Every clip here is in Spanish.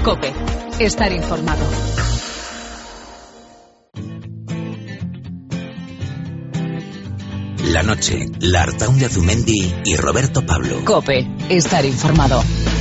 COPE. Estar informado. La noche, Lartaun de Azumendi y Roberto Pablo. COPE. Estar informado.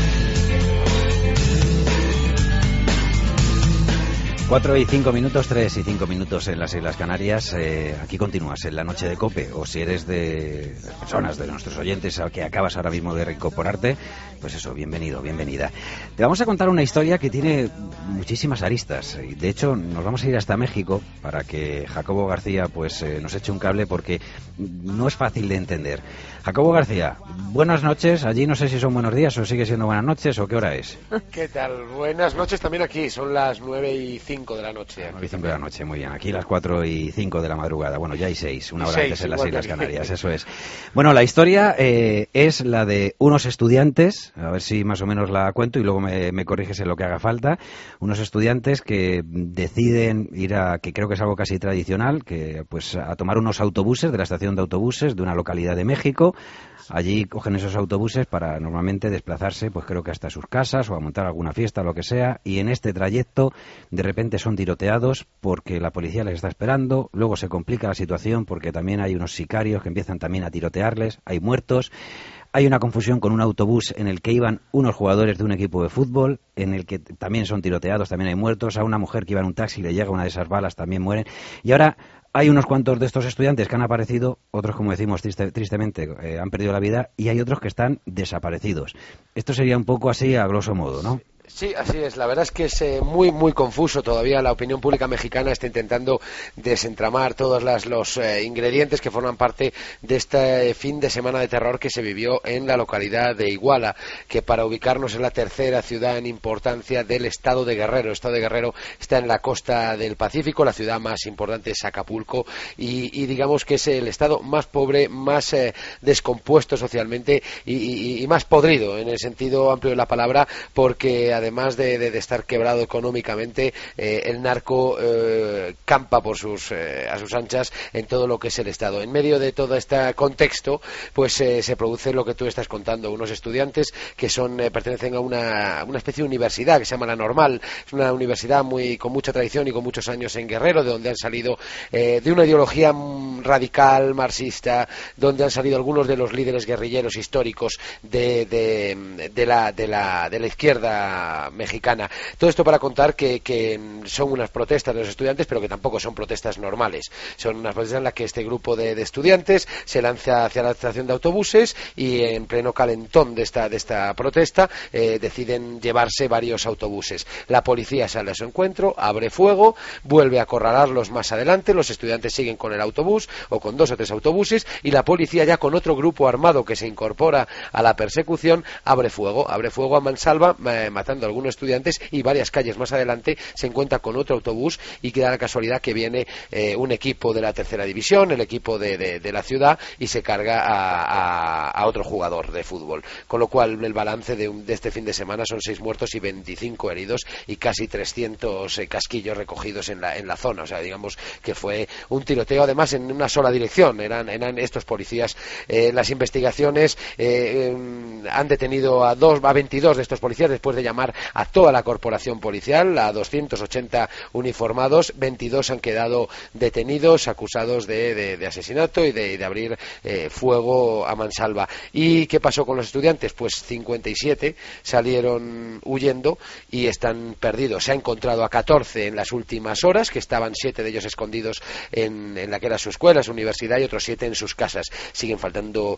4 y 5 minutos, 3 y 5 minutos en las Islas Canarias. Aquí continúas en la noche de COPE, o si eres de personas, de nuestros oyentes, que acabas ahora mismo de reincorporarte, pues eso, bienvenido, bienvenida. Te vamos a contar una historia que tiene muchísimas aristas. De hecho, nos vamos a ir hasta México para que Jacobo García pues nos eche un cable, porque no es fácil de entender. Jacobo García, buenas noches. Allí no sé si son buenos días o sigue siendo buenas noches, o qué hora es. ¿Qué tal? Buenas noches también aquí. Son las 9:05 de la noche. 9:05 de la noche, muy bien. Aquí las 4:05 de la madrugada. Bueno, ya hay 6, una hora antes en las Islas Canarias, eso es. Bueno, la historia es la de unos estudiantes, a ver si más o menos la cuento y luego me corriges en lo que haga falta. Unos estudiantes que deciden ir que creo que es algo casi tradicional, que pues a tomar unos autobuses de la estación de autobuses de una localidad de México. Allí cogen esos autobuses para normalmente desplazarse, pues creo que hasta sus casas o a montar alguna fiesta o lo que sea, y en este trayecto de repente son tiroteados porque la policía les está esperando. Luego se complica la situación porque también hay unos sicarios que empiezan también a tirotearles, hay muertos. Hay una confusión con un autobús en el que iban unos jugadores de un equipo de fútbol, en el que también son tiroteados, también hay muertos. A una mujer que iba en un taxi le llega una de esas balas, también mueren. Y ahora hay unos cuantos de estos estudiantes que han aparecido, otros, como decimos tristemente, han perdido la vida, y hay otros que están desaparecidos. Esto sería un poco así a grosso modo, ¿no? Sí, así es. La verdad es que es muy, muy confuso todavía. La opinión pública mexicana está intentando desentramar todos los ingredientes que forman parte de este fin de semana de terror que se vivió en la localidad de Iguala, que para ubicarnos es la tercera ciudad en importancia del estado de Guerrero. El estado de Guerrero está en la costa del Pacífico, la ciudad más importante es Acapulco, y digamos que es el estado más pobre, más descompuesto socialmente y más podrido en el sentido amplio de la palabra, porque además de estar quebrado económicamente, el narco campa a sus anchas en todo lo que es el Estado. En medio de todo este contexto, pues se produce lo que tú estás contando, unos estudiantes que pertenecen a una especie de universidad que se llama La Normal. Es una universidad con mucha tradición y con muchos años en Guerrero, de donde han salido de una ideología radical, marxista, donde han salido algunos de los líderes guerrilleros históricos de la izquierda mexicana. Todo esto para contar que son unas protestas de los estudiantes, pero que tampoco son protestas normales. Son unas protestas en las que este grupo de estudiantes se lanza hacia la estación de autobuses y en pleno calentón de esta protesta deciden llevarse varios autobuses. La policía sale a su encuentro, abre fuego, vuelve a acorralarlos más adelante. Los estudiantes siguen con el autobús o con 2 o 3 autobuses, y la policía, ya con otro grupo armado que se incorpora a la persecución, abre fuego a mansalva, matando a algunos estudiantes, y varias calles más adelante se encuentra con otro autobús y queda la casualidad que viene un equipo de la tercera división, el equipo de la ciudad, y se carga a otro jugador de fútbol, con lo cual el balance de este fin de semana son 6 muertos y 25 heridos y casi 300 casquillos recogidos en la zona. O sea, digamos que fue un tiroteo, además en una sola dirección, eran estos policías. Las investigaciones han detenido a 22 de estos policías después de llamar a toda la corporación policial, a 280 uniformados. 22 han quedado detenidos, acusados de asesinato y de abrir fuego a mansalva. ¿Y qué pasó con los estudiantes? Pues 57 salieron huyendo y están perdidos. Se ha encontrado a 14 en las últimas horas, que estaban 7 de ellos escondidos en la que era su escuela, su universidad, y otros 7 en sus casas. Siguen faltando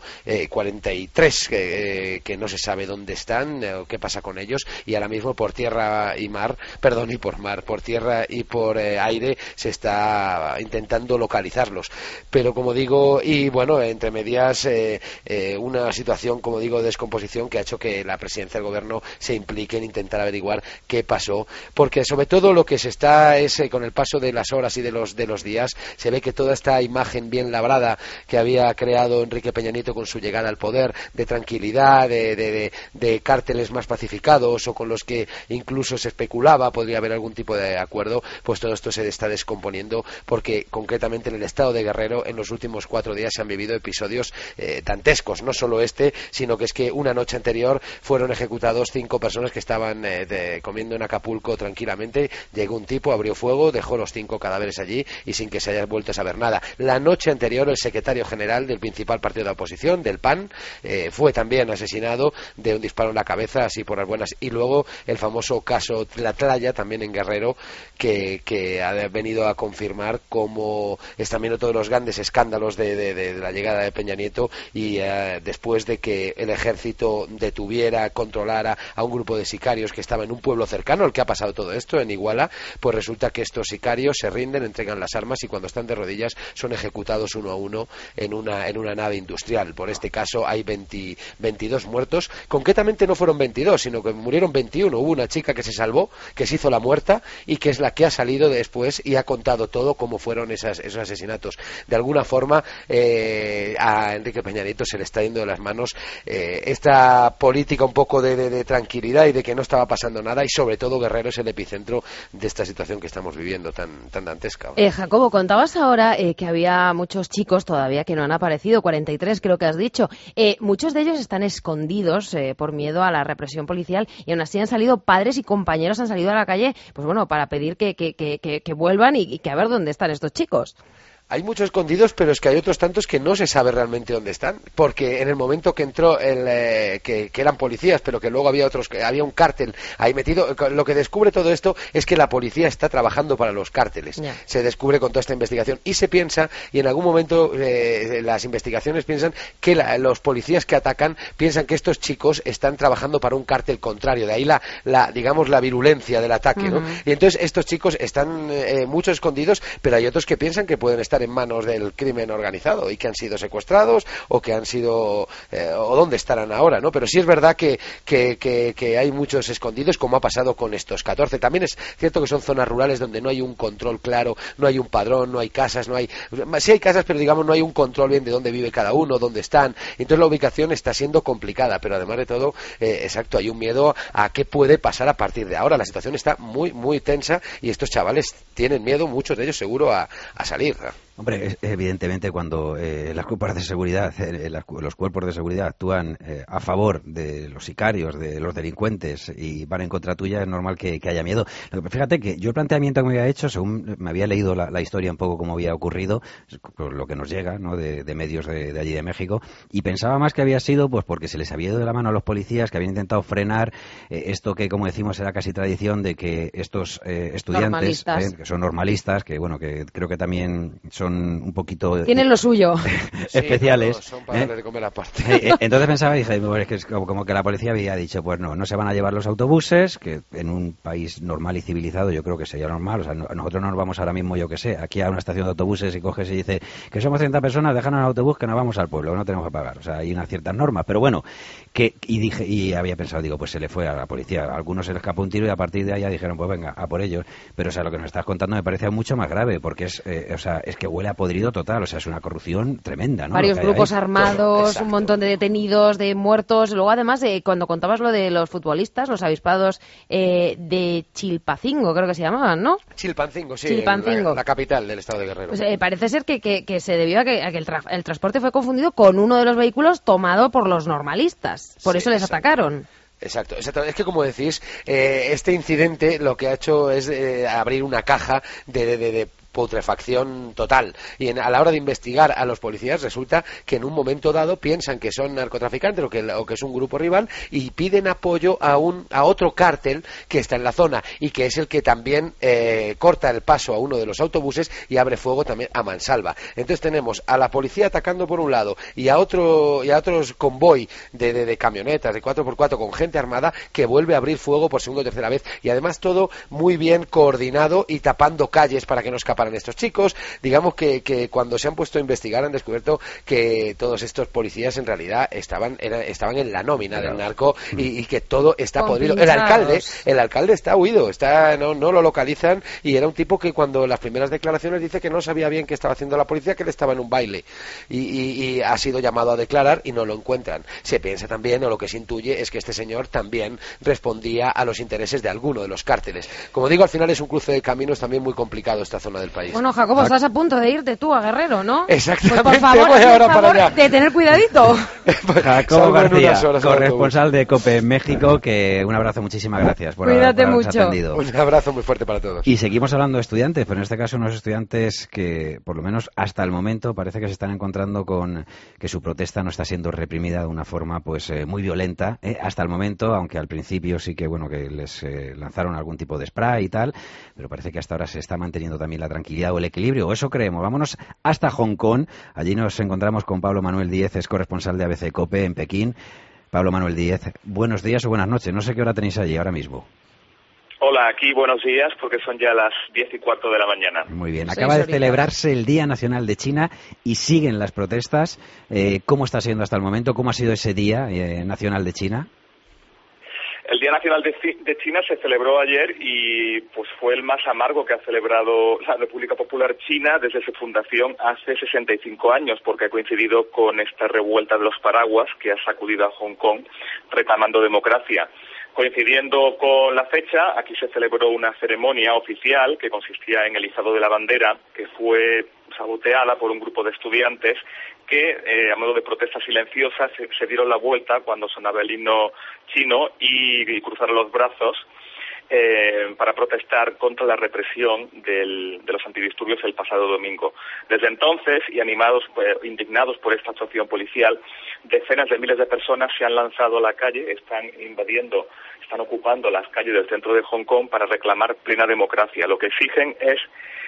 43 que no se sabe dónde están, qué pasa con ellos, y ahora mismo por tierra y por tierra y por aire se está intentando localizarlos. Pero como digo, y bueno, entre medias una situación, como digo, de descomposición que ha hecho que la presidencia del gobierno se implique en intentar averiguar qué pasó, porque sobre todo lo que se está es con el paso de las horas y de los días, se ve que toda esta imagen bien labrada que había creado Enrique Peña Nieto con su llegada al poder, de tranquilidad, de cárteles más pacificados, o con con los que incluso se especulaba podría haber algún tipo de acuerdo, pues todo esto se está descomponiendo, porque concretamente en el estado de Guerrero en los últimos 4 días se han vivido episodios dantescos, no solo sino que es que una noche anterior fueron ejecutados 5 personas que estaban comiendo en Acapulco tranquilamente. Llegó un tipo, abrió fuego, dejó los 5 cadáveres allí y sin que se haya vuelto a saber nada. La noche anterior el secretario general del principal partido de la oposición, del PAN, fue también asesinado de un disparo en la cabeza, así por las buenas. Y luego el famoso caso La Tralla, también en Guerrero, que ha venido a confirmar cómo es también otro de los grandes escándalos de la llegada de Peña Nieto, y después de que el ejército detuviera, controlara a un grupo de sicarios que estaba en un pueblo cercano al que ha pasado todo esto, en Iguala, pues resulta que estos sicarios se rinden, entregan las armas y cuando están de rodillas son ejecutados uno a uno en una nave industrial. Por este caso hay 22 muertos. Concretamente no fueron 22, sino que murieron 21. Hubo una chica que se salvó, que se hizo la muerta y que es la que ha salido después y ha contado todo cómo fueron esos asesinatos. De alguna forma a Enrique Peña Nieto se le está yendo de las manos esta política un poco de tranquilidad y de que no estaba pasando nada, y sobre todo Guerrero es el epicentro de esta situación que estamos viviendo tan dantesca. Jacobo, contabas ahora que había muchos chicos todavía que no han aparecido, 43 creo que has dicho. Muchos de ellos están escondidos por miedo a la represión policial, y aún así han salido padres y compañeros, han salido a la calle, pues bueno, para pedir que vuelvan y que a ver dónde están estos chicos. Hay muchos escondidos, pero es que hay otros tantos que no se sabe realmente dónde están, porque en el momento que entró que eran policías, pero que luego había un cártel ahí metido, lo que descubre todo esto es que la policía está trabajando para los cárteles. Yeah. Se descubre con toda esta investigación y se piensa, y en algún momento las investigaciones piensan que los policías que atacan piensan que estos chicos están trabajando para un cártel contrario, de ahí digamos la virulencia del ataque, ¿no? Y entonces estos chicos están muchos escondidos, pero hay otros que piensan que pueden estar en manos del crimen organizado y que han sido secuestrados o que han sido o dónde estarán ahora, ¿no? Pero sí es verdad que hay muchos escondidos, como ha pasado con estos 14. También es cierto que son zonas rurales donde no hay un control claro, no hay un padrón, no hay casas, sí hay casas, pero digamos no hay un control bien de dónde vive cada uno, dónde están. Entonces la ubicación está siendo complicada, pero además de todo, exacto, hay un miedo a qué puede pasar a partir de ahora. La situación está muy, muy tensa y estos chavales tienen miedo, muchos de ellos seguro, a salir. Hombre, evidentemente cuando las cuerpos de seguridad, los cuerpos de seguridad actúan a favor de los sicarios, de los delincuentes y van en contra tuya, es normal que haya miedo. Fíjate que yo el planteamiento que me había hecho, según me había leído la historia un poco como había ocurrido, por lo que nos llega, ¿no?, de medios de allí de México, y pensaba más que había sido pues porque se les había ido de la mano a los policías, que habían intentado frenar esto que, como decimos, era casi tradición de que estos estudiantes, que son normalistas, que bueno, que creo que también son un poquito... Tienen lo suyo. especiales. Sí, son para darle de comer aparte. Entonces pensaba y dije, bueno, es que es como que la policía había dicho, pues no se van a llevar los autobuses, que en un país normal y civilizado yo creo que sería normal. O sea, nosotros no nos vamos ahora mismo, yo que sé, aquí a una estación de autobuses y coges y dice que somos 30 personas, déjanos el autobús que nos vamos al pueblo, no tenemos que pagar. O sea, hay unas ciertas normas. Pero bueno, y había pensado, digo, pues se le fue a la policía. A algunos se les escapó un tiro y a partir de ahí ya dijeron, pues venga, a por ellos. Pero o sea, lo que nos estás contando me parece mucho más grave, porque es que huele a podrido total, o sea, es una corrupción tremenda, ¿no? Varios grupos armados, un montón de detenidos, de muertos. Luego, además, cuando contabas lo de los futbolistas, los avispados de Chilpancingo, creo que se llamaban, ¿no? Chilpancingo, sí, Chilpancingo. La capital del estado de Guerrero. Pues, parece ser que se debió a que el transporte fue confundido con uno de los vehículos tomado por los normalistas. Por eso les atacaron. Exacto. Es que, como decís, este incidente lo que ha hecho es abrir una caja de putrefacción total, y a la hora de investigar a los policías resulta que en un momento dado piensan que son narcotraficantes o que es un grupo rival y piden apoyo a otro cártel que está en la zona y que es el que también corta el paso a uno de los autobuses y abre fuego también a mansalva. Entonces tenemos a la policía atacando por un lado y a otros convoy de camionetas de 4x4 con gente armada que vuelve a abrir fuego por segunda o tercera vez, y además todo muy bien coordinado y tapando calles para que no escapara estaban estos chicos. Digamos que cuando se han puesto a investigar han descubierto que todos estos policías en realidad estaban en la nómina del narco y que todo está podrido. El alcalde está huido, no lo localizan, y era un tipo que cuando las primeras declaraciones dice que no sabía bien qué estaba haciendo la policía, que él estaba en un baile y ha sido llamado a declarar y no lo encuentran. Se piensa también, o lo que se intuye, es que este señor también respondía a los intereses de alguno de los cárteles. Como digo, al final es un cruce de caminos también muy complicado esta zona del país. Bueno, Jacobo, estás a punto de irte tú a Guerrero, ¿no? Exactamente, pues por favor, voy ahora para allá. De tener cuidadito. Jacobo García, corresponsal de COPE en México, que un abrazo, muchísimas gracias por habernos atendido. Un abrazo muy fuerte para todos. Y seguimos hablando de estudiantes, pero en este caso unos estudiantes que, por lo menos hasta el momento, parece que se están encontrando con que su protesta no está siendo reprimida de una forma pues muy violenta, hasta el momento, aunque al principio sí que que les lanzaron algún tipo de spray y tal, pero parece que hasta ahora se está manteniendo también la tranquilidad o el equilibrio, o eso creemos. Vámonos hasta Hong Kong. Allí nos encontramos con Pablo Manuel Díez, es corresponsal de ABC COPE en Pekín. Pablo Manuel Díez, buenos días o buenas noches. No sé qué hora tenéis allí ahora mismo. Hola, aquí buenos días porque son ya las 10:15 de la mañana. Muy bien, acaba de celebrarse el Día Nacional de China y siguen las protestas. ¿Cómo está siendo hasta el momento? ¿Cómo ha sido ese Día Nacional de China? El Día Nacional de China se celebró ayer y pues fue el más amargo que ha celebrado la República Popular China desde su fundación hace 65 años, porque ha coincidido con esta revuelta de los paraguas que ha sacudido a Hong Kong reclamando democracia. Coincidiendo con la fecha, aquí se celebró una ceremonia oficial que consistía en el izado de la bandera, que fue saboteada por un grupo de estudiantes que, a modo de protesta silenciosa, se dieron la vuelta cuando sonaba el himno chino y cruzaron los brazos para protestar contra la represión de los antidisturbios el pasado domingo. Desde entonces, y indignados por esta actuación policial, decenas de miles de personas se han lanzado a la calle, están ocupando las calles del centro de Hong Kong para reclamar plena democracia. Lo que exigen es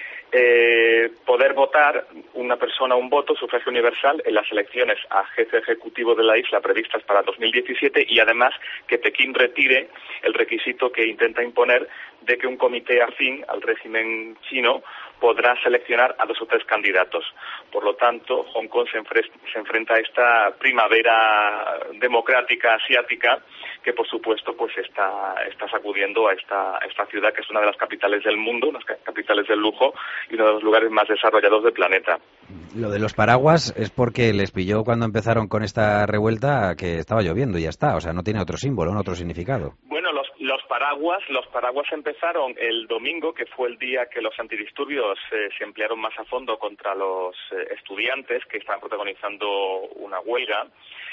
poder votar una persona un voto, sufragio universal, en las elecciones a jefe ejecutivo de la isla previstas para 2017 y además que Pekín retire el requisito que intenta imponer de que un comité afín al régimen chino podrá seleccionar a 2 o 3 candidatos. Por lo tanto, Hong Kong se enfrenta a esta primavera democrática asiática que, por supuesto, pues está sacudiendo a esta ciudad que es una de las capitales del mundo, unas capitales del lujo y uno de los lugares más desarrollados del planeta. Lo de los paraguas es porque les pilló cuando empezaron con esta revuelta que estaba lloviendo y ya está, o sea, no tiene otro símbolo, no otro significado. Bueno, los paraguas empezaron el domingo, que fue el día que los antidisturbios se emplearon más a fondo contra los estudiantes que estaban protagonizando una huelga.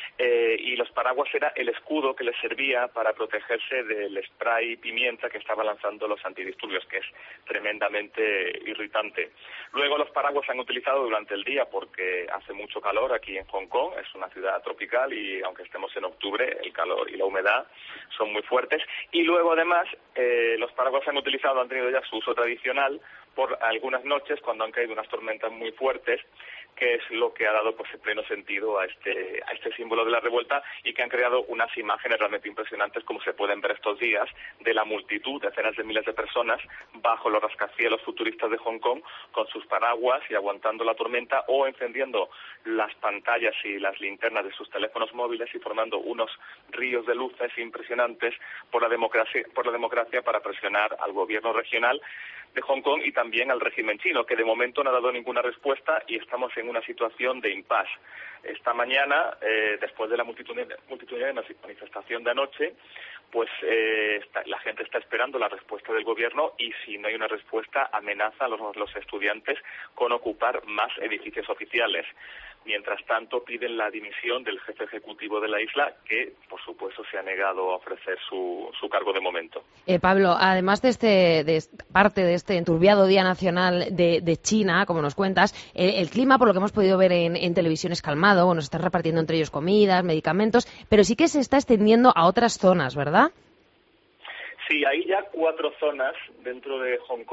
Y los paraguas era el escudo que les servía para protegerse del spray y pimienta que estaban lanzando los antidisturbios, que es tremendamente irritante. Luego los paraguas se han utilizado durante el día porque hace mucho calor aquí en Hong Kong, es una ciudad tropical y aunque estemos en octubre, el calor y la humedad son muy fuertes. Y luego además los paraguas se han utilizado, han tenido ya su uso tradicional por algunas noches cuando han caído unas tormentas muy fuertes, que es lo que ha dado pues el pleno sentido a este símbolo de la revuelta y que han creado unas imágenes realmente impresionantes, como se pueden ver estos días, de la multitud, decenas de miles de personas bajo los rascacielos futuristas de Hong Kong con sus paraguas y aguantando la tormenta o encendiendo las pantallas y las linternas de sus teléfonos móviles y formando unos ríos de luces impresionantes por la democracia para presionar al gobierno regional de Hong Kong y también al régimen chino, que de momento no ha dado ninguna respuesta y estamos en una situación de impasse. Esta mañana, después de la multitudinaria manifestación de anoche, pues la gente está esperando la respuesta del gobierno y si no hay una respuesta amenaza a los estudiantes con ocupar más edificios oficiales. Mientras tanto, piden la dimisión del jefe ejecutivo de la isla, que, por supuesto, se ha negado a ofrecer su cargo de momento. Pablo, además de parte de este enturbiado Día Nacional de China, como nos cuentas, el clima, por lo que hemos podido ver en televisión, es calmado. Bueno, se está repartiendo entre ellos comidas, medicamentos, pero sí que se está extendiendo a otras zonas, ¿verdad? Sí, hay ya 4 zonas dentro de Hong Kong,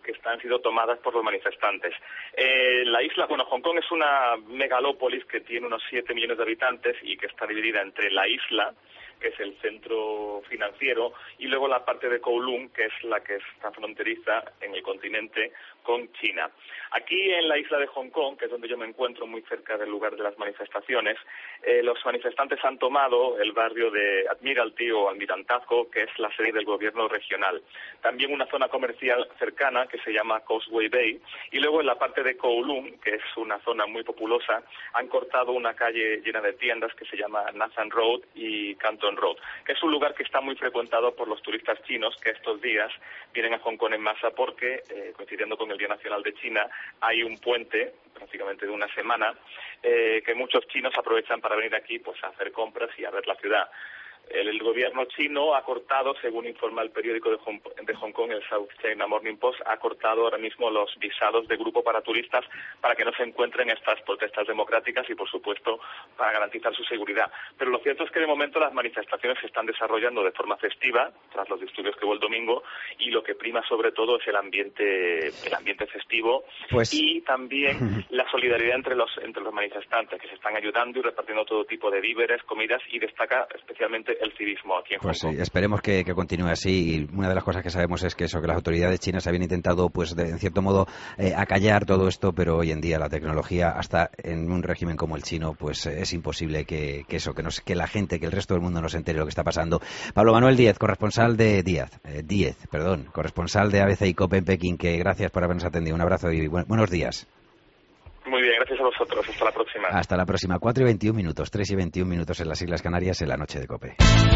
que han sido tomadas por los manifestantes. La isla, Hong Kong es una megalópolis que tiene unos 7 millones de habitantes y que está dividida entre la isla, que es el centro financiero, y luego la parte de Kowloon, que es la que está fronteriza en el continente con China. Aquí en la isla de Hong Kong, que es donde yo me encuentro, muy cerca del lugar de las manifestaciones, los manifestantes han tomado el barrio de Admiralty o Almirantazgo, que es la sede del gobierno regional. También una zona comercial cercana que se llama Causeway Bay, y luego en la parte de Kowloon, que es una zona muy populosa, han cortado una calle llena de tiendas que se llama Nathan Road y Canton Road, que es un lugar que está muy frecuentado por los turistas chinos que estos días vienen a Hong Kong en masa porque, coincidiendo con el Día Nacional de China, hay un puente prácticamente de una semana que muchos chinos aprovechan para venir aquí pues a hacer compras y a ver la ciudad. El gobierno chino ha cortado, según informa el periódico de Hong Kong, el South China Morning Post, ha cortado ahora mismo los visados de grupo para turistas para que no se encuentren estas protestas democráticas y, por supuesto, para garantizar su seguridad. Pero lo cierto es que, de momento, las manifestaciones se están desarrollando de forma festiva, tras los disturbios que hubo el domingo, y lo que prima, sobre todo, es el ambiente festivo y también la solidaridad entre los manifestantes, que se están ayudando y repartiendo todo tipo de víveres, comidas, y destaca especialmente el civismo aquí en Hong Kong. Sí, esperemos que continúe así. Y una de las cosas que sabemos es que las autoridades chinas habían intentado, pues, en cierto modo, acallar todo esto, pero hoy en día la tecnología, hasta en un régimen como el chino, pues es imposible que la gente, que el resto del mundo no se entere de lo que está pasando. Pablo Manuel Díez, corresponsal de corresponsal de ABC y COPE en Pekín, que gracias por habernos atendido. Un abrazo y buenos días. Muy bien, gracias a vosotros. Hasta la próxima. Hasta la próxima. 4:21, 3:21 en las Islas Canarias, en la noche de COPE.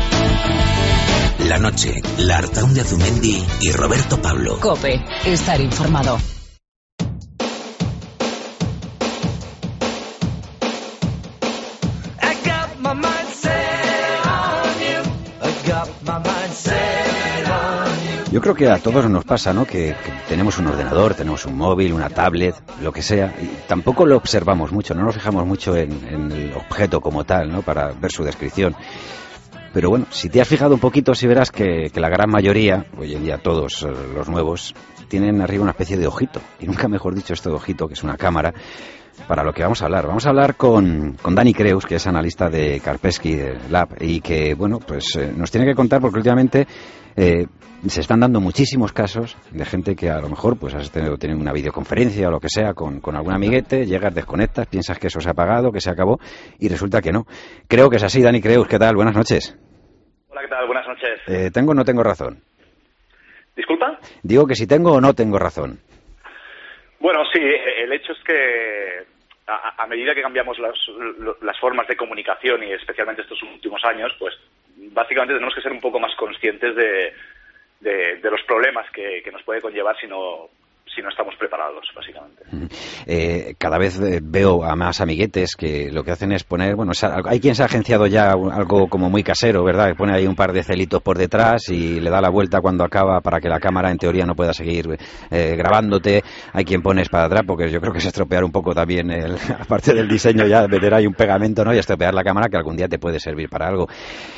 La noche, Lartaun de Azumendi y Roberto Pablo. COPE, estar informado. Yo creo que a todos nos pasa, ¿no? Que tenemos un ordenador, tenemos un móvil, una tablet, lo que sea, y tampoco lo observamos mucho, no nos fijamos mucho en el objeto como tal, ¿no? Para ver su descripción. Pero bueno, si te has fijado un poquito, sí verás que la gran mayoría, hoy en día todos los nuevos, tienen arriba una especie de ojito, y nunca mejor dicho esto de ojito, que es una cámara, para lo que vamos a hablar. Vamos a hablar con Dani Creus, que es analista de Kaspersky Lab, y que, bueno, pues nos tiene que contar, porque últimamente se están dando muchísimos casos de gente que a lo mejor pues has tenido una videoconferencia o lo que sea con algún amiguete, llegas, desconectas, piensas que eso se ha apagado, que se acabó, y resulta que no. Creo que es así. Dani Creus, ¿qué tal? Buenas noches. Hola, ¿qué tal? Buenas noches. ¿Tengo o no tengo razón? ¿Disculpa? Digo que si tengo o no tengo razón. Bueno, sí, el hecho es que a medida que cambiamos las formas de comunicación, y especialmente estos últimos años, pues básicamente tenemos que ser un poco más conscientes de los problemas que nos puede conllevar si no estamos preparados, básicamente. Cada vez veo a más amiguetes que lo que hacen es poner, bueno, hay quien se ha agenciado ya algo como muy casero, ¿verdad? Que pone ahí un par de celitos por detrás y le da la vuelta cuando acaba para que la cámara en teoría no pueda seguir grabándote. Hay quien pone espadadrapo, porque yo creo que es estropear un poco también, aparte del diseño, ya meter ahí un pegamento, ¿no? Y estropear la cámara, que algún día te puede servir para algo.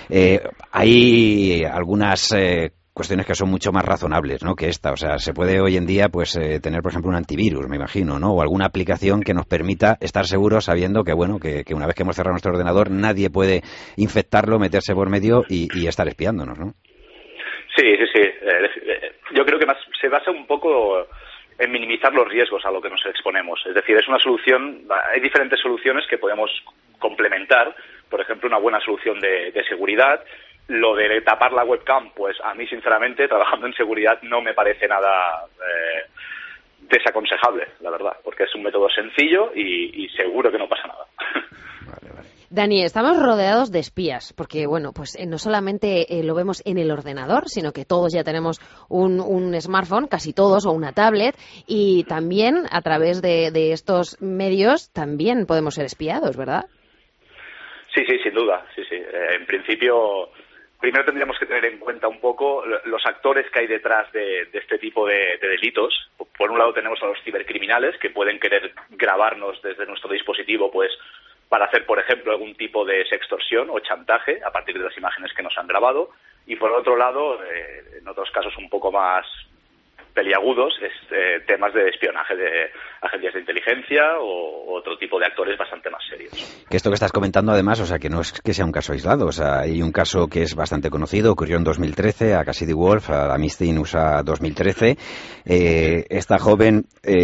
Hay algunas cuestiones que son mucho más razonables, ¿no?, que esta. O sea, se puede hoy en día pues tener, por ejemplo, un antivirus, me imagino, ¿no?, o alguna aplicación que nos permita estar seguros sabiendo que, bueno, que una vez que hemos cerrado nuestro ordenador nadie puede infectarlo, meterse por medio y estar espiándonos, ¿no? Sí. Yo creo que más se basa un poco en minimizar los riesgos a lo que nos exponemos. Es decir, es una solución, hay diferentes soluciones que podemos complementar. Por ejemplo, una buena solución de seguridad. Lo de tapar la webcam, pues a mí, sinceramente, trabajando en seguridad, no me parece nada desaconsejable, la verdad, porque es un método sencillo y seguro que no pasa nada. Vale. Dani, estamos rodeados de espías, porque, bueno, pues no solamente lo vemos en el ordenador, sino que todos ya tenemos un smartphone, casi todos, o una tablet, y también a través de estos medios también podemos ser espiados, ¿verdad? Sí, sin duda, sí. En principio, primero tendríamos que tener en cuenta un poco los actores que hay detrás de este tipo de delitos. Por un lado tenemos a los cibercriminales, que pueden querer grabarnos desde nuestro dispositivo, pues para hacer, por ejemplo, algún tipo de sextorsión o chantaje a partir de las imágenes que nos han grabado. Y por otro lado, en otros casos un poco más peliagudos es temas de espionaje de agencias de inteligencia o otro tipo de actores bastante más serios. Que esto que estás comentando, además, o sea, que no es que sea un caso aislado, o sea, hay un caso que es bastante conocido, ocurrió en 2013 a Cassidy Wolf, a la Misty in USA 2013. Esta joven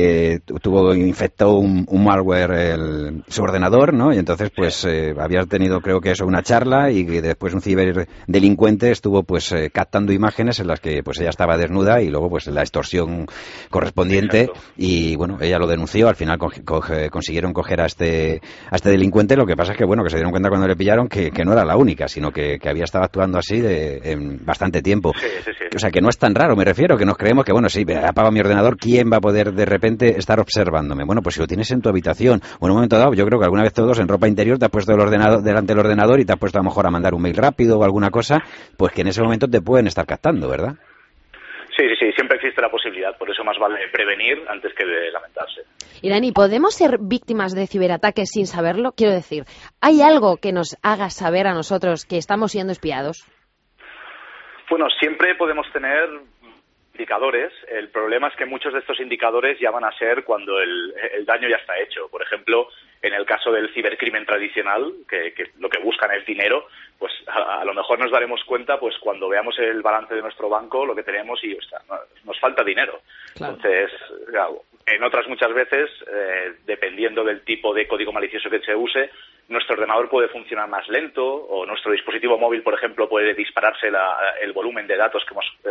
infectó un malware su ordenador, ¿no? Y entonces, pues, había tenido, creo que eso, una charla, y después un ciberdelincuente estuvo, pues, captando imágenes en las que, pues, ella estaba desnuda, y luego, pues, la extorsión correspondiente. Exacto. Y bueno, ella lo denunció, al final consiguieron coger a este delincuente. Lo que pasa es que, bueno, que se dieron cuenta cuando le pillaron que no era la única, sino que había estado actuando así en bastante tiempo. Sí. O sea, que no es tan raro, me refiero, que nos creemos que, bueno, sí, apago mi ordenador, ¿quién va a poder de repente estar observándome? Bueno, pues si lo tienes en tu habitación, o en un momento dado, yo creo que alguna vez todos en ropa interior te has puesto delante del ordenador y te has puesto a lo mejor a mandar un mail rápido o alguna cosa, pues que en ese momento te pueden estar captando, ¿verdad? Sí, siempre existe la posibilidad, por eso más vale prevenir antes que de lamentarse. Y Dani, ¿podemos ser víctimas de ciberataques sin saberlo? Quiero decir, ¿hay algo que nos haga saber a nosotros que estamos siendo espiados? Bueno, siempre podemos tener indicadores. El problema es que muchos de estos indicadores ya van a ser cuando el daño ya está hecho. Por ejemplo, en el caso del cibercrimen tradicional, que lo que buscan es dinero, pues a lo mejor nos daremos cuenta pues cuando veamos el balance de nuestro banco, lo que tenemos, y nos falta dinero. Claro. Entonces, claro, en otras muchas veces, dependiendo del tipo de código malicioso que se use, nuestro ordenador puede funcionar más lento, o nuestro dispositivo móvil, por ejemplo, puede dispararse el volumen de datos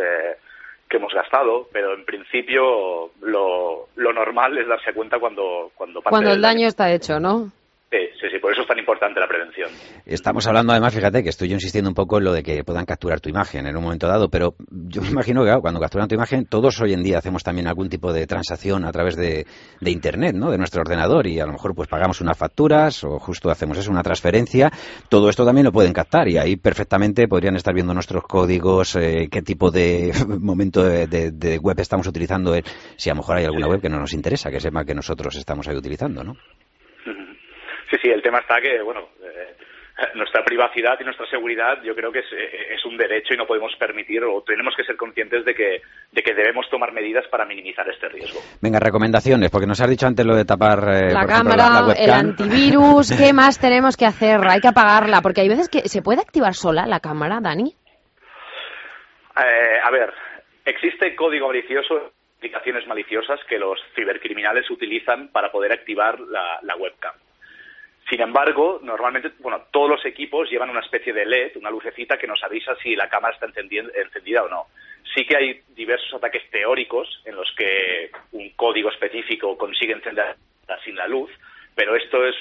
que hemos gastado, pero en principio lo normal es darse cuenta cuando el daño está hecho, ¿no? Sí, por eso es tan importante la prevención. Estamos hablando, además, fíjate que estoy yo insistiendo un poco en lo de que puedan capturar tu imagen en un momento dado, pero yo me imagino que, claro, cuando capturan tu imagen, todos hoy en día hacemos también algún tipo de transacción a través de Internet, ¿no?, de nuestro ordenador, y a lo mejor pues pagamos unas facturas o justo hacemos eso, una transferencia. Todo esto también lo pueden captar, y ahí perfectamente podrían estar viendo nuestros códigos, qué tipo de momento de web estamos utilizando, si a lo mejor hay alguna web que no nos interesa, que sepa que nosotros estamos ahí utilizando, ¿no? Sí, el tema está que, bueno, nuestra privacidad y nuestra seguridad yo creo que es un derecho y no podemos permitir, o tenemos que ser conscientes de que debemos tomar medidas para minimizar este riesgo. Venga, recomendaciones, porque nos has dicho antes lo de tapar la cámara, la webcam. El antivirus, ¿qué más tenemos que hacer? Hay que apagarla, porque hay veces que se puede activar sola la cámara, Dani. A ver, existe código malicioso, aplicaciones maliciosas que los cibercriminales utilizan para poder activar la webcam. Sin embargo, normalmente, todos los equipos llevan una especie de LED, una lucecita que nos avisa si la cámara está encendida o no. Sí que hay diversos ataques teóricos en los que un código específico consigue encender sin la luz, pero esto es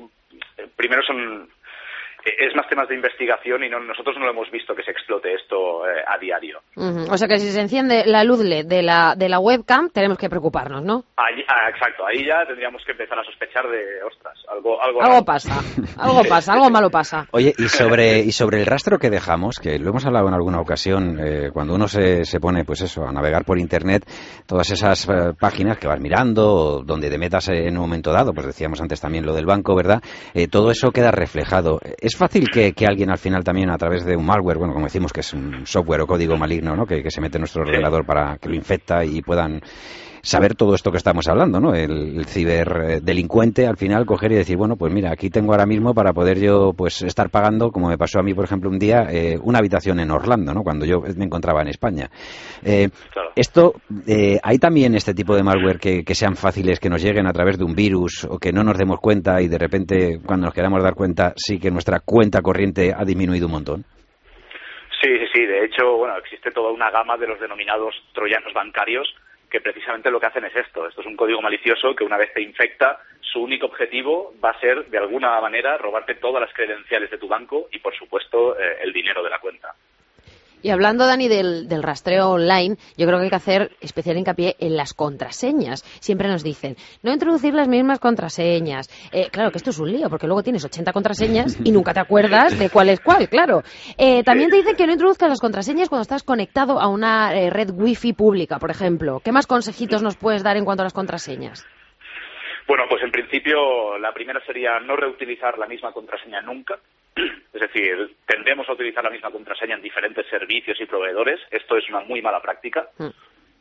más temas de investigación y nosotros no lo hemos visto que se explote esto a diario. O sea que si se enciende la luz LED de la webcam, tenemos que preocuparnos, ¿no? Exacto, ahí ya tendríamos que empezar a sospechar de, ostras, algo pasa, algo malo pasa. Oye, y sobre el rastro que dejamos, que lo hemos hablado en alguna ocasión, cuando uno se pone, pues eso, a navegar por Internet, todas esas páginas que vas mirando, donde te metas en un momento dado, pues decíamos antes también lo del banco, ¿verdad? Todo eso queda reflejado. ¿Es fácil que alguien al final también a través de un malware, como decimos que es un software o código maligno, ¿no?, que se mete en nuestro ordenador para que lo infecta y puedan saber todo esto que estamos hablando, ¿no? El ciberdelincuente al final coger y decir, bueno, pues mira, aquí tengo ahora mismo para poder yo pues estar pagando, como me pasó a mí, por ejemplo, un día, una habitación en Orlando, ¿no?, cuando yo me encontraba en España. Claro. Esto, ¿hay también este tipo de malware que sean fáciles, que nos lleguen a través de un virus o que no nos demos cuenta y de repente, cuando nos queramos dar cuenta, sí que nuestra cuenta corriente ha disminuido un montón? Sí. De hecho, existe toda una gama de los denominados troyanos bancarios que precisamente lo que hacen es esto. Esto es un código malicioso que una vez te infecta, su único objetivo va a ser, de alguna manera, robarte todas las credenciales de tu banco y, por supuesto, el dinero de la cuenta. Y hablando, Dani, del rastreo online, yo creo que hay que hacer especial hincapié en las contraseñas. Siempre nos dicen, no introducir las mismas contraseñas. Claro que esto es un lío, porque luego tienes 80 contraseñas y nunca te acuerdas de cuál es cuál, claro. También te dicen que no introduzcas las contraseñas cuando estás conectado a una red wifi pública, por ejemplo. ¿Qué más consejitos nos puedes dar en cuanto a las contraseñas? Bueno, pues en principio la primera sería no reutilizar la misma contraseña nunca. Es decir, tendemos a utilizar la misma contraseña en diferentes servicios y proveedores. Esto es una muy mala práctica. Por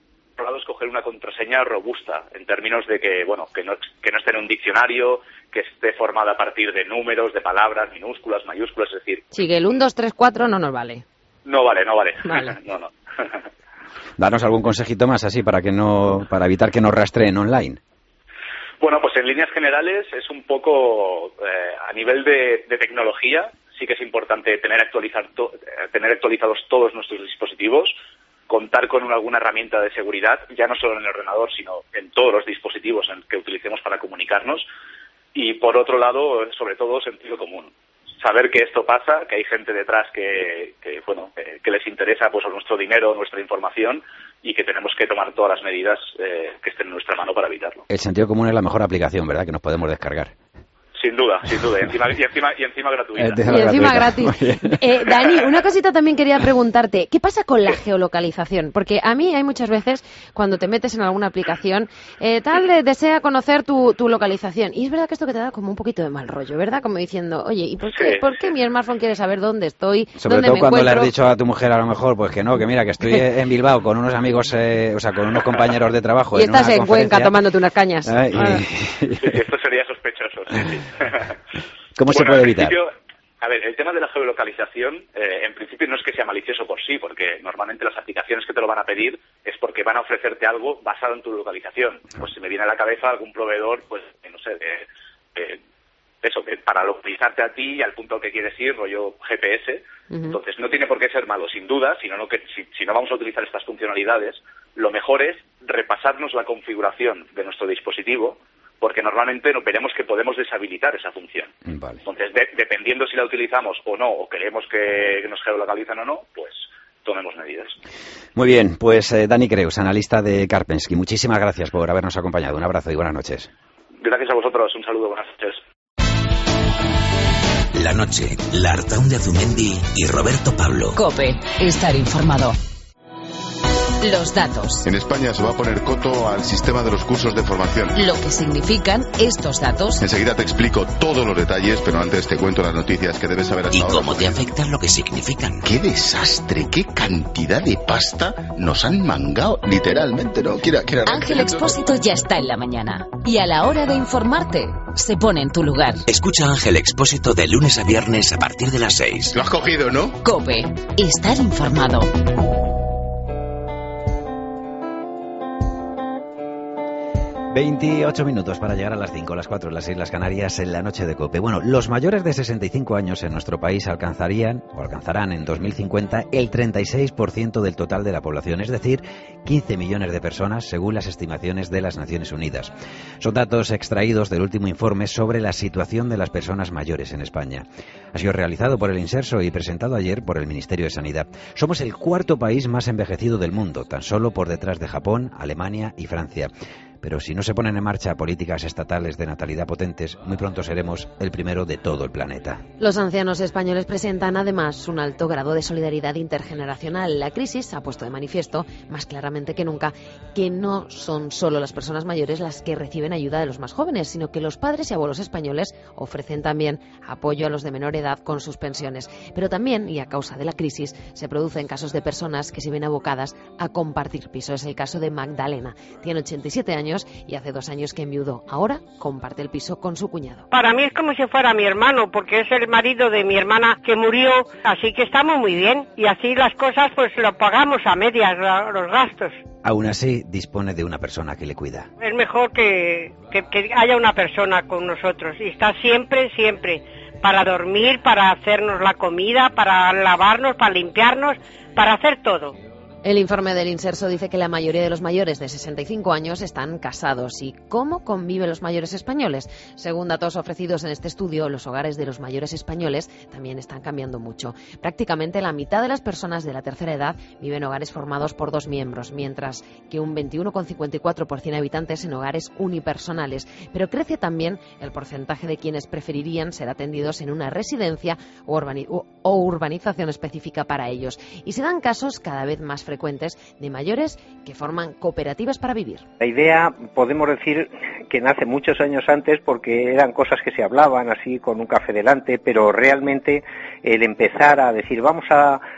lado, escoger una contraseña robusta, en términos de que, bueno, que no esté en un diccionario, que esté formada a partir de números, de palabras, minúsculas, mayúsculas, es decir... Sí, que el 1, 2, 3, 4 no nos vale. No vale. Vale. No. Danos algún consejito más así para evitar que nos rastreen online. Bueno, pues en líneas generales es un poco a nivel de tecnología. Sí que es importante tener actualizados todos nuestros dispositivos, contar con alguna herramienta de seguridad, ya no solo en el ordenador, sino en todos los dispositivos que utilicemos para comunicarnos. Y por otro lado, sobre todo, sentido común. Saber que esto pasa, que hay gente detrás que les interesa pues nuestro dinero, nuestra información, y que tenemos que tomar todas las medidas que estén en nuestra mano para evitarlo. El sentido común es la mejor aplicación, ¿verdad?, que nos podemos descargar. Sin duda, y encima gratuita. Y encima gratis. Dani, una cosita también quería preguntarte. ¿Qué pasa con la geolocalización? Porque a mí hay muchas veces, cuando te metes en alguna aplicación, desea conocer tu localización. Y es verdad que esto que te da como un poquito de mal rollo, ¿verdad? Como diciendo, oye, ¿y por qué mi smartphone quiere saber dónde estoy, sobre dónde todo me cuando encuentro? le has dicho a tu mujer, a lo mejor, pues que no, que mira, que estoy en Bilbao con unos amigos, con unos compañeros de trabajo. Y estás en Cuenca tomándote unas cañas. Esto sería sospechoso, sí. ¿Cómo se puede evitar? A ver, el tema de la geolocalización, en principio no es que sea malicioso por sí, porque normalmente las aplicaciones que te lo van a pedir es porque van a ofrecerte algo basado en tu localización. Pues si me viene a la cabeza algún proveedor, pues no sé, para localizarte a ti y al punto al que quieres ir, rollo GPS. Entonces no tiene por qué ser malo, sin duda, si no vamos a utilizar estas funcionalidades, lo mejor es repasarnos la configuración de nuestro dispositivo, porque normalmente veremos que podemos deshabilitar esa función. Vale. Entonces, dependiendo si la utilizamos o no, o queremos que nos geolocalizan o no, pues tomemos medidas. Muy bien, pues Dani Creus, analista de Kaspersky, muchísimas gracias por habernos acompañado. Un abrazo y buenas noches. Gracias a vosotros, un saludo, buenas noches. La noche, la Artaun de Azumendi y Roberto Pablo. COPE, estar informado. Los datos. En España se va a poner coto al sistema de los cursos de formación. Lo que significan estos datos. Enseguida te explico todos los detalles, pero antes te cuento las noticias que debes saber hasta ¿Y ahora. cómo te afectan lo que significan? ¡Qué desastre! ¡Qué cantidad de pasta nos han mangado! Literalmente, ¿no? Ángel Expósito ya está en la mañana. Y a la hora de informarte, se pone en tu lugar. Escucha a Ángel Expósito de lunes a viernes a partir de las 6. Lo has cogido, ¿no? COPE, estar informado. 28 minutos para llegar a las 5, las 4 en las Islas Canarias en la noche de COPE. Bueno, los mayores de 65 años en nuestro país alcanzarán en 2050 el 36% del total de la población, es decir, 15 millones de personas según las estimaciones de las Naciones Unidas. Son datos extraídos del último informe sobre la situación de las personas mayores en España. Ha sido realizado por el Inserso y presentado ayer por el Ministerio de Sanidad. Somos el cuarto país más envejecido del mundo, tan solo por detrás de Japón, Alemania y Francia. Pero si no se ponen en marcha políticas estatales de natalidad potentes, muy pronto seremos el primero de todo el planeta. Los ancianos españoles presentan además un alto grado de solidaridad intergeneracional. La crisis ha puesto de manifiesto, más claramente que nunca, que no son solo las personas mayores las que reciben ayuda de los más jóvenes, sino que los padres y abuelos españoles ofrecen también apoyo a los de menor edad con sus pensiones. Pero también, y a causa de la crisis, se producen casos de personas que se ven abocadas a compartir piso. Es el caso de Magdalena. Tiene 87 años y hace 2 años que enviudó. Ahora comparte el piso con su cuñado. Para mí es como si fuera mi hermano, porque es el marido de mi hermana que murió, así que estamos muy bien. Y así las cosas pues lo pagamos a medias, los gastos. Aún así, dispone de una persona que le cuida. Es mejor que haya una persona con nosotros y está siempre, para dormir, para hacernos la comida, para lavarnos, para limpiarnos, para hacer todo. El informe del Inserso dice que la mayoría de los mayores de 65 años están casados. ¿Y cómo conviven los mayores españoles? Según datos ofrecidos en este estudio, los hogares de los mayores españoles también están cambiando mucho. Prácticamente la mitad de las personas de la tercera edad viven en hogares formados por 2 miembros, mientras que un 21,54% de habitantes en hogares unipersonales. Pero crece también el porcentaje de quienes preferirían ser atendidos en una residencia o urbanización específica para ellos. Y se dan casos cada vez más frecuentes de mayores que forman cooperativas para vivir. La idea, podemos decir, que nace muchos años antes porque eran cosas que se hablaban así con un café delante, pero realmente el empezar a decir vamos a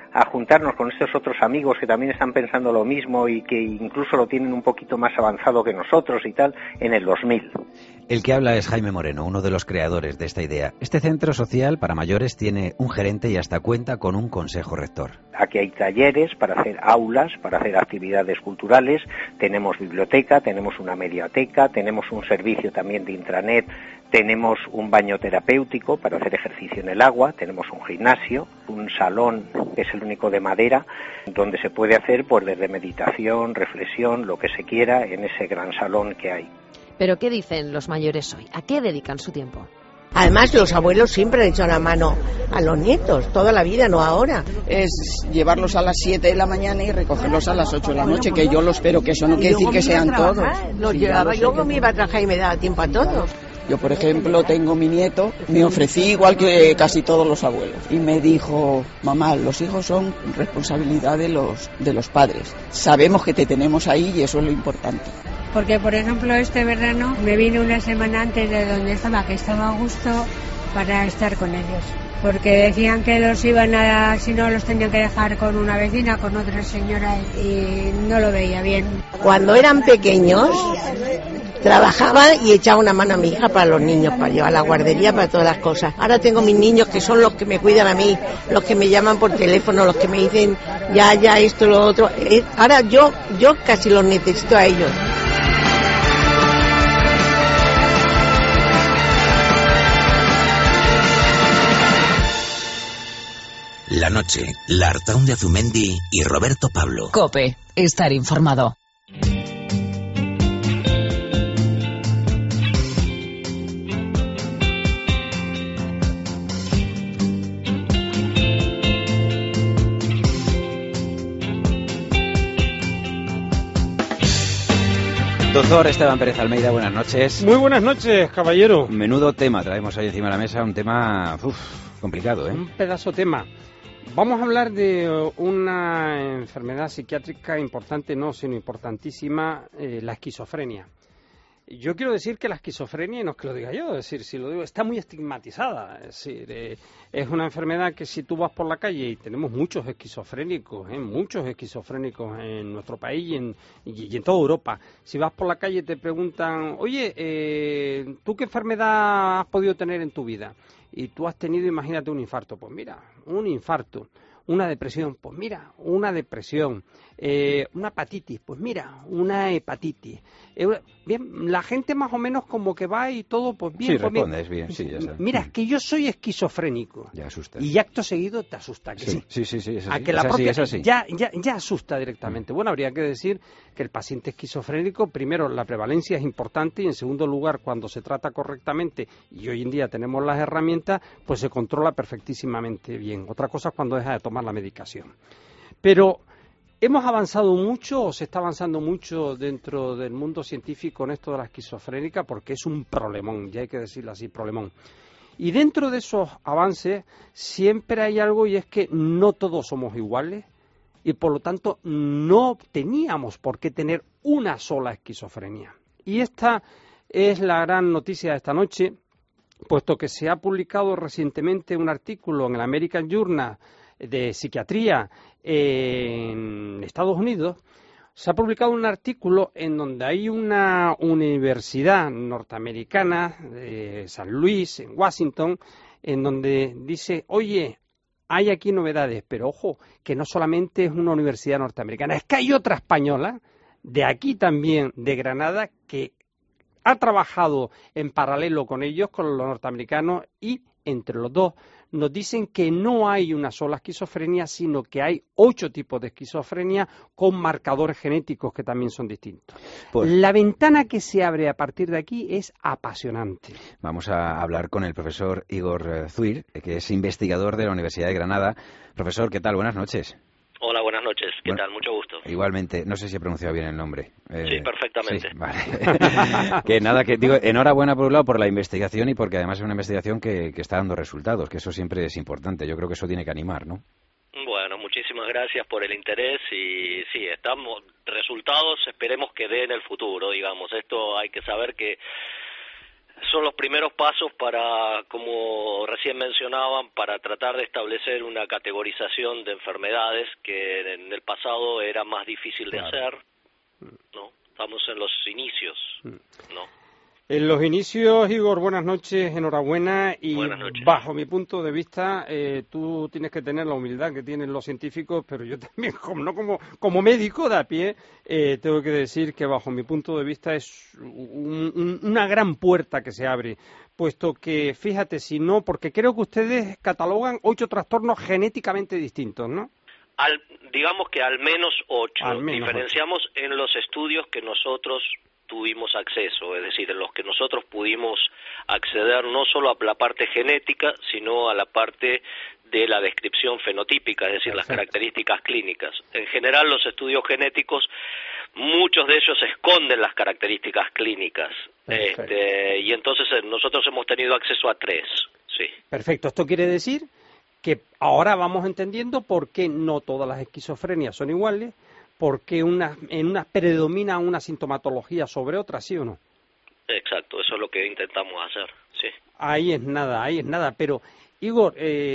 a juntarnos con estos otros amigos que también están pensando lo mismo y que incluso lo tienen un poquito más avanzado que nosotros y tal, en el 2000. El que habla es Jaime Moreno, uno de los creadores de esta idea. Este centro social para mayores tiene un gerente y hasta cuenta con un consejo rector. Aquí hay talleres para hacer aulas, para hacer actividades culturales, tenemos biblioteca, tenemos una mediateca, tenemos un servicio también de intranet, tenemos un baño terapéutico para hacer ejercicio en el agua, tenemos un gimnasio, un salón que es el único de madera, donde se puede hacer pues desde meditación, reflexión, lo que se quiera en ese gran salón que hay. ¿Pero qué dicen los mayores hoy? ¿A qué dedican su tiempo? Además, los abuelos siempre han hecho la mano a los nietos, toda la vida, no ahora. Es llevarlos a las 7 de la mañana y recogerlos a las 8 de la noche, que yo lo espero, que eso no quiere decir que sean todos. Los llevaba, y luego me iba a trabajar y me daba tiempo a todos. Yo, por ejemplo, tengo mi nieto, me ofrecí igual que casi todos los abuelos. Y me dijo, mamá, los hijos son responsabilidad de los padres. Sabemos que te tenemos ahí y eso es lo importante. Porque, por ejemplo, este verano me vine una semana antes de donde estaba, que estaba a gusto, para estar con ellos. Porque decían que los iban a, si no, los tenían que dejar con una vecina, con otra señora, y no lo veía bien. Cuando eran pequeños, trabajaba y echaba una mano a mi hija para los niños, para llevar a la guardería, para todas las cosas. Ahora tengo mis niños que son los que me cuidan a mí, los que me llaman por teléfono, los que me dicen ya esto, lo otro. Ahora yo casi los necesito a ellos. La noche, la Artaun de Azumendi y Roberto Pablo. COPE, estar informado. Doctor Esteban Pérez Almeida, buenas noches. Muy buenas noches, caballero. Menudo tema traemos ahí encima de la mesa, un tema complicado, ¿eh? Un pedazo tema. Vamos a hablar de una enfermedad psiquiátrica importante, no, sino importantísima, la esquizofrenia. Yo quiero decir que la esquizofrenia, y no es que lo diga yo, es decir, si lo digo, está muy estigmatizada. Es decir, es una enfermedad que si tú vas por la calle, y tenemos muchos esquizofrénicos en nuestro país y en toda Europa. Si vas por la calle te preguntan, oye, ¿tú qué enfermedad has podido tener en tu vida? Y tú has tenido, imagínate, un infarto. Pues mira, un infarto. Una depresión, pues mira, una depresión. Una hepatitis, pues mira, una hepatitis. Bien, la gente más o menos como que va y todo, pues bien. Sí, pues respondes bien, sí, ya sabes. Mira, es que yo soy esquizofrénico. Ya asusta. Y acto seguido te asusta, que sí. Sí, es así. A que la propia ya asusta directamente. Bueno, habría que decir que el paciente esquizofrénico, primero, la prevalencia es importante y en segundo lugar, cuando se trata correctamente, y hoy en día tenemos las herramientas, pues se controla perfectísimamente bien. Otra cosa es cuando deja de tomar la medicación. Pero hemos avanzado mucho, o se está avanzando mucho dentro del mundo científico en esto de la esquizofrénica, porque es un problemón, ya hay que decirlo así, problemón. Y dentro de esos avances siempre hay algo, y es que no todos somos iguales, y por lo tanto no teníamos por qué tener una sola esquizofrenia. Y esta es la gran noticia de esta noche, puesto que se ha publicado recientemente un artículo en el American Journal de Psiquiatría en Estados Unidos. Se ha publicado un artículo en donde hay una universidad norteamericana de San Luis, en Washington, en donde dice, oye, hay aquí novedades, pero ojo, que no solamente es una universidad norteamericana, es que hay otra española, de aquí también, de Granada, que ha trabajado en paralelo con ellos, con los norteamericanos, y entre los dos nos dicen que no hay una sola esquizofrenia, sino que hay 8 tipos de esquizofrenia con marcadores genéticos que también son distintos. Pues, la ventana que se abre a partir de aquí es apasionante. Vamos a hablar con el profesor Igor Zuir, que es investigador de la Universidad de Granada. Profesor, ¿qué tal? Buenas noches. Hola, buenas noches. ¿Qué tal? Mucho gusto. Igualmente. No sé si he pronunciado bien el nombre. Sí, perfectamente. Sí, vale. Que nada, que digo, enhorabuena por un lado por la investigación y porque además es una investigación que está dando resultados, que eso siempre es importante. Yo creo que eso tiene que animar, ¿no? Bueno, muchísimas gracias por el interés y sí, estamos resultados, esperemos que dé en el futuro, digamos. Esto hay que saber que son los primeros pasos para, como recién mencionaban, para tratar de establecer una categorización de enfermedades que en el pasado era más difícil de hacer, ¿no? Estamos en los inicios, ¿no? En los inicios, Igor, buenas noches, enhorabuena. Y buenas noches. Bajo mi punto de vista, tú tienes que tener la humildad que tienen los científicos, pero yo también, como médico de a pie, tengo que decir que bajo mi punto de vista es una gran puerta que se abre, puesto que, fíjate, si no, porque creo que ustedes catalogan 8 trastornos genéticamente distintos, ¿no? Digamos que al menos 8. Diferenciamos 8. En los estudios que nosotros tuvimos acceso, es decir, en los que nosotros pudimos acceder no solo a la parte genética, sino a la parte de la descripción fenotípica, es decir, las características clínicas. En general, los estudios genéticos, muchos de ellos esconden las características clínicas, y entonces nosotros hemos tenido acceso a 3, sí. Perfecto, esto quiere decir que ahora vamos entendiendo por qué no todas las esquizofrenias son iguales, porque en unas predomina una sintomatología sobre otras, ¿sí o no? Exacto, eso es lo que intentamos hacer, sí. Ahí es nada, pero Igor,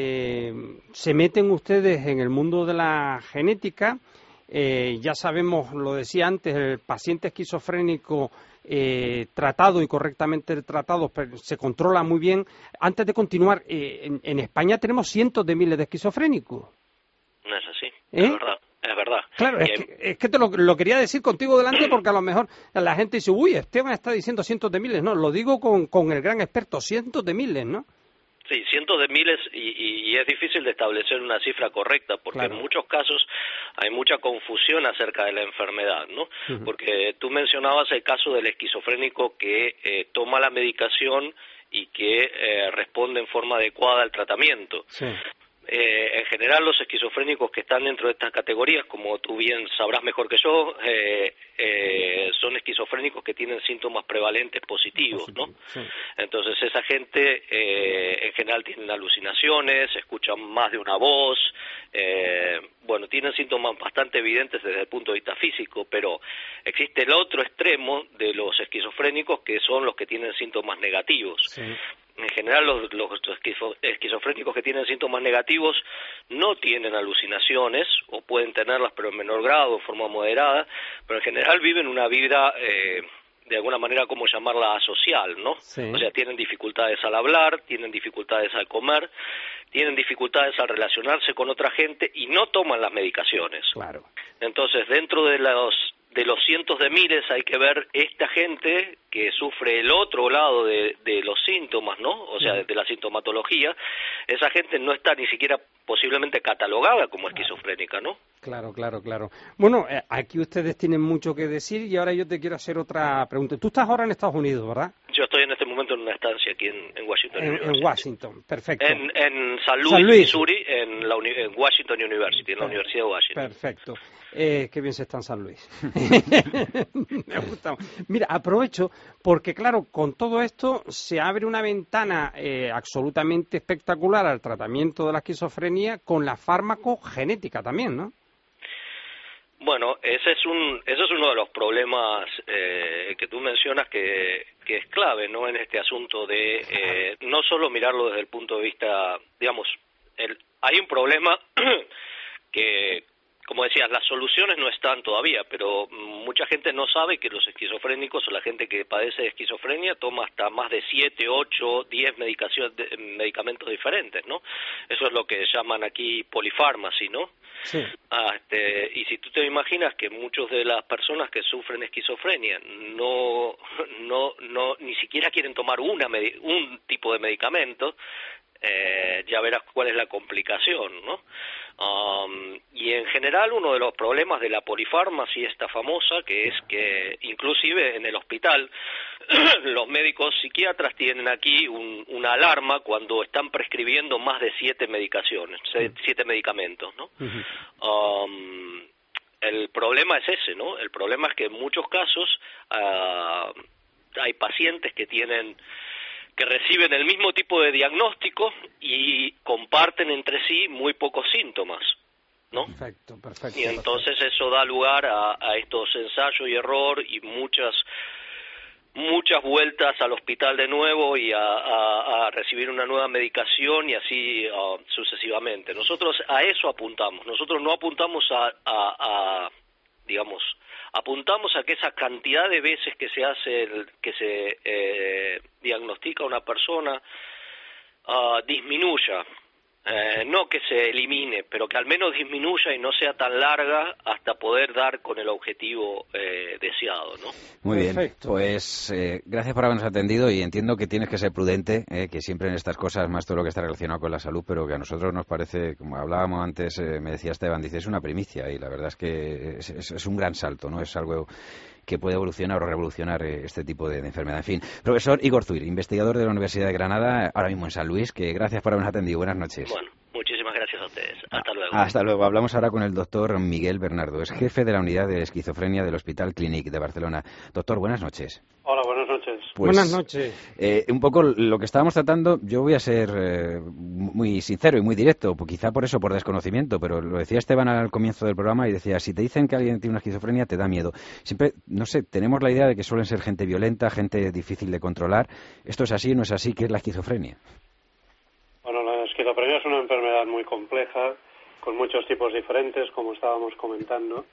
se meten ustedes en el mundo de la genética, ya sabemos, lo decía antes, el paciente esquizofrénico tratado y correctamente tratado se controla muy bien. Antes de continuar, en España tenemos cientos de miles de esquizofrénicos. No es así, es verdad. Es verdad. Claro, es que te lo quería decir contigo delante porque a lo mejor la gente dice, uy, Esteban está diciendo cientos de miles. No, lo digo con el gran experto, cientos de miles, ¿no? Sí, cientos de miles y es difícil de establecer una cifra correcta porque en muchos casos hay mucha confusión acerca de la enfermedad, ¿no? Porque tú mencionabas el caso del esquizofrénico que toma la medicación y que responde en forma adecuada al tratamiento. Sí. En general los esquizofrénicos que están dentro de estas categorías, como tú bien sabrás mejor que yo, son esquizofrénicos que tienen síntomas prevalentes positivos, ¿no? Sí. Entonces esa gente en general tienen alucinaciones, escuchan más de una voz, bueno, tienen síntomas bastante evidentes desde el punto de vista físico, pero existe el otro extremo de los esquizofrénicos que son los que tienen síntomas negativos. Sí. En general los esquizofrénicos que tienen síntomas negativos no tienen alucinaciones o pueden tenerlas pero en menor grado, en forma moderada, pero en general viven una vida de alguna manera, como llamarla, asocial, ¿no? Sí. O sea, tienen dificultades al hablar, tienen dificultades al comer, tienen dificultades al relacionarse con otra gente y no toman las medicaciones. Claro. Entonces, dentro de los cientos de miles hay que ver esta gente que sufre el otro lado de los síntomas, ¿no? O sea, de la sintomatología. Esa gente no está ni siquiera posiblemente catalogada como esquizofrénica, ¿no? Claro. Bueno, aquí ustedes tienen mucho que decir y ahora yo te quiero hacer otra pregunta. Tú estás ahora en Estados Unidos, ¿verdad? Yo estoy en este momento en una estancia aquí en Washington University. En Washington, perfecto. En San Luis, Missouri, en Washington University, en la Universidad de Washington. Perfecto. Qué bien se está en San Luis. Me gusta. Mira, aprovecho porque, claro, con todo esto se abre una ventana absolutamente espectacular al tratamiento de la esquizofrenia con la farmacogenética también, ¿no? Bueno, ese es uno de los problemas que tú mencionas que es clave, ¿no? En este asunto de no solo mirarlo desde el punto de vista, digamos, hay un problema que, como decías, las soluciones no están todavía, pero mucha gente no sabe que los esquizofrénicos o la gente que padece de esquizofrenia toma hasta más de 7, 8, 10 medicamentos diferentes, ¿no? Eso es lo que llaman aquí polifarmacy, ¿no? Sí. Y si tú te imaginas que muchas de las personas que sufren esquizofrenia no ni siquiera quieren tomar un tipo de medicamento, ya verás cuál es la complicación, ¿no? Y en general uno de los problemas de la polifarmacia esta famosa, que es que inclusive en el hospital los médicos psiquiatras tienen aquí una alarma cuando están prescribiendo más de 7 medicaciones, 7 medicamentos, ¿no? El problema es ese, ¿no? El problema es que en muchos casos hay pacientes que reciben el mismo tipo de diagnóstico y comparten entre sí muy pocos síntomas, ¿no? Perfecto. Y entonces eso da lugar a estos ensayos y error y muchas muchas vueltas al hospital de nuevo y a recibir una nueva medicación y así sucesivamente. Nosotros a eso apuntamos. Nosotros no apuntamos apuntamos a que esa cantidad de veces que se diagnostica a una persona disminuya. No que se elimine, pero que al menos disminuya y no sea tan larga hasta poder dar con el objetivo deseado, ¿no? Muy bien, Perfecto. pues gracias por habernos atendido y entiendo que tienes que ser prudente, que siempre en estas cosas, más todo lo que está relacionado con la salud, pero que a nosotros nos parece, como hablábamos antes, me decía Esteban, dice, es una primicia y la verdad es que es un gran salto, ¿no? Es algo que puede evolucionar o revolucionar este tipo de enfermedad. En fin, profesor Igor Zuir, investigador de la Universidad de Granada, ahora mismo en San Luis, que gracias por habernos atendido. Buenas noches. Bueno, muchísimas gracias a ustedes. Hasta luego. Hasta luego. Hablamos ahora con el doctor Miguel Bernardo, es jefe de la unidad de esquizofrenia del Hospital Clínic de Barcelona. Doctor, buenas noches. Hola, buenas noches. Pues, buenas noches. Un poco lo que estábamos tratando, yo voy a ser muy sincero y muy directo, quizá por eso, por desconocimiento, pero lo decía Esteban al comienzo del programa y decía, si te dicen que alguien tiene una esquizofrenia, te da miedo. Siempre, no sé, tenemos la idea de que suelen ser gente violenta, gente difícil de controlar. ¿Esto es así, no es así? ¿Qué es la esquizofrenia? Bueno, la esquizofrenia es una enfermedad muy compleja, con muchos tipos diferentes, como estábamos comentando,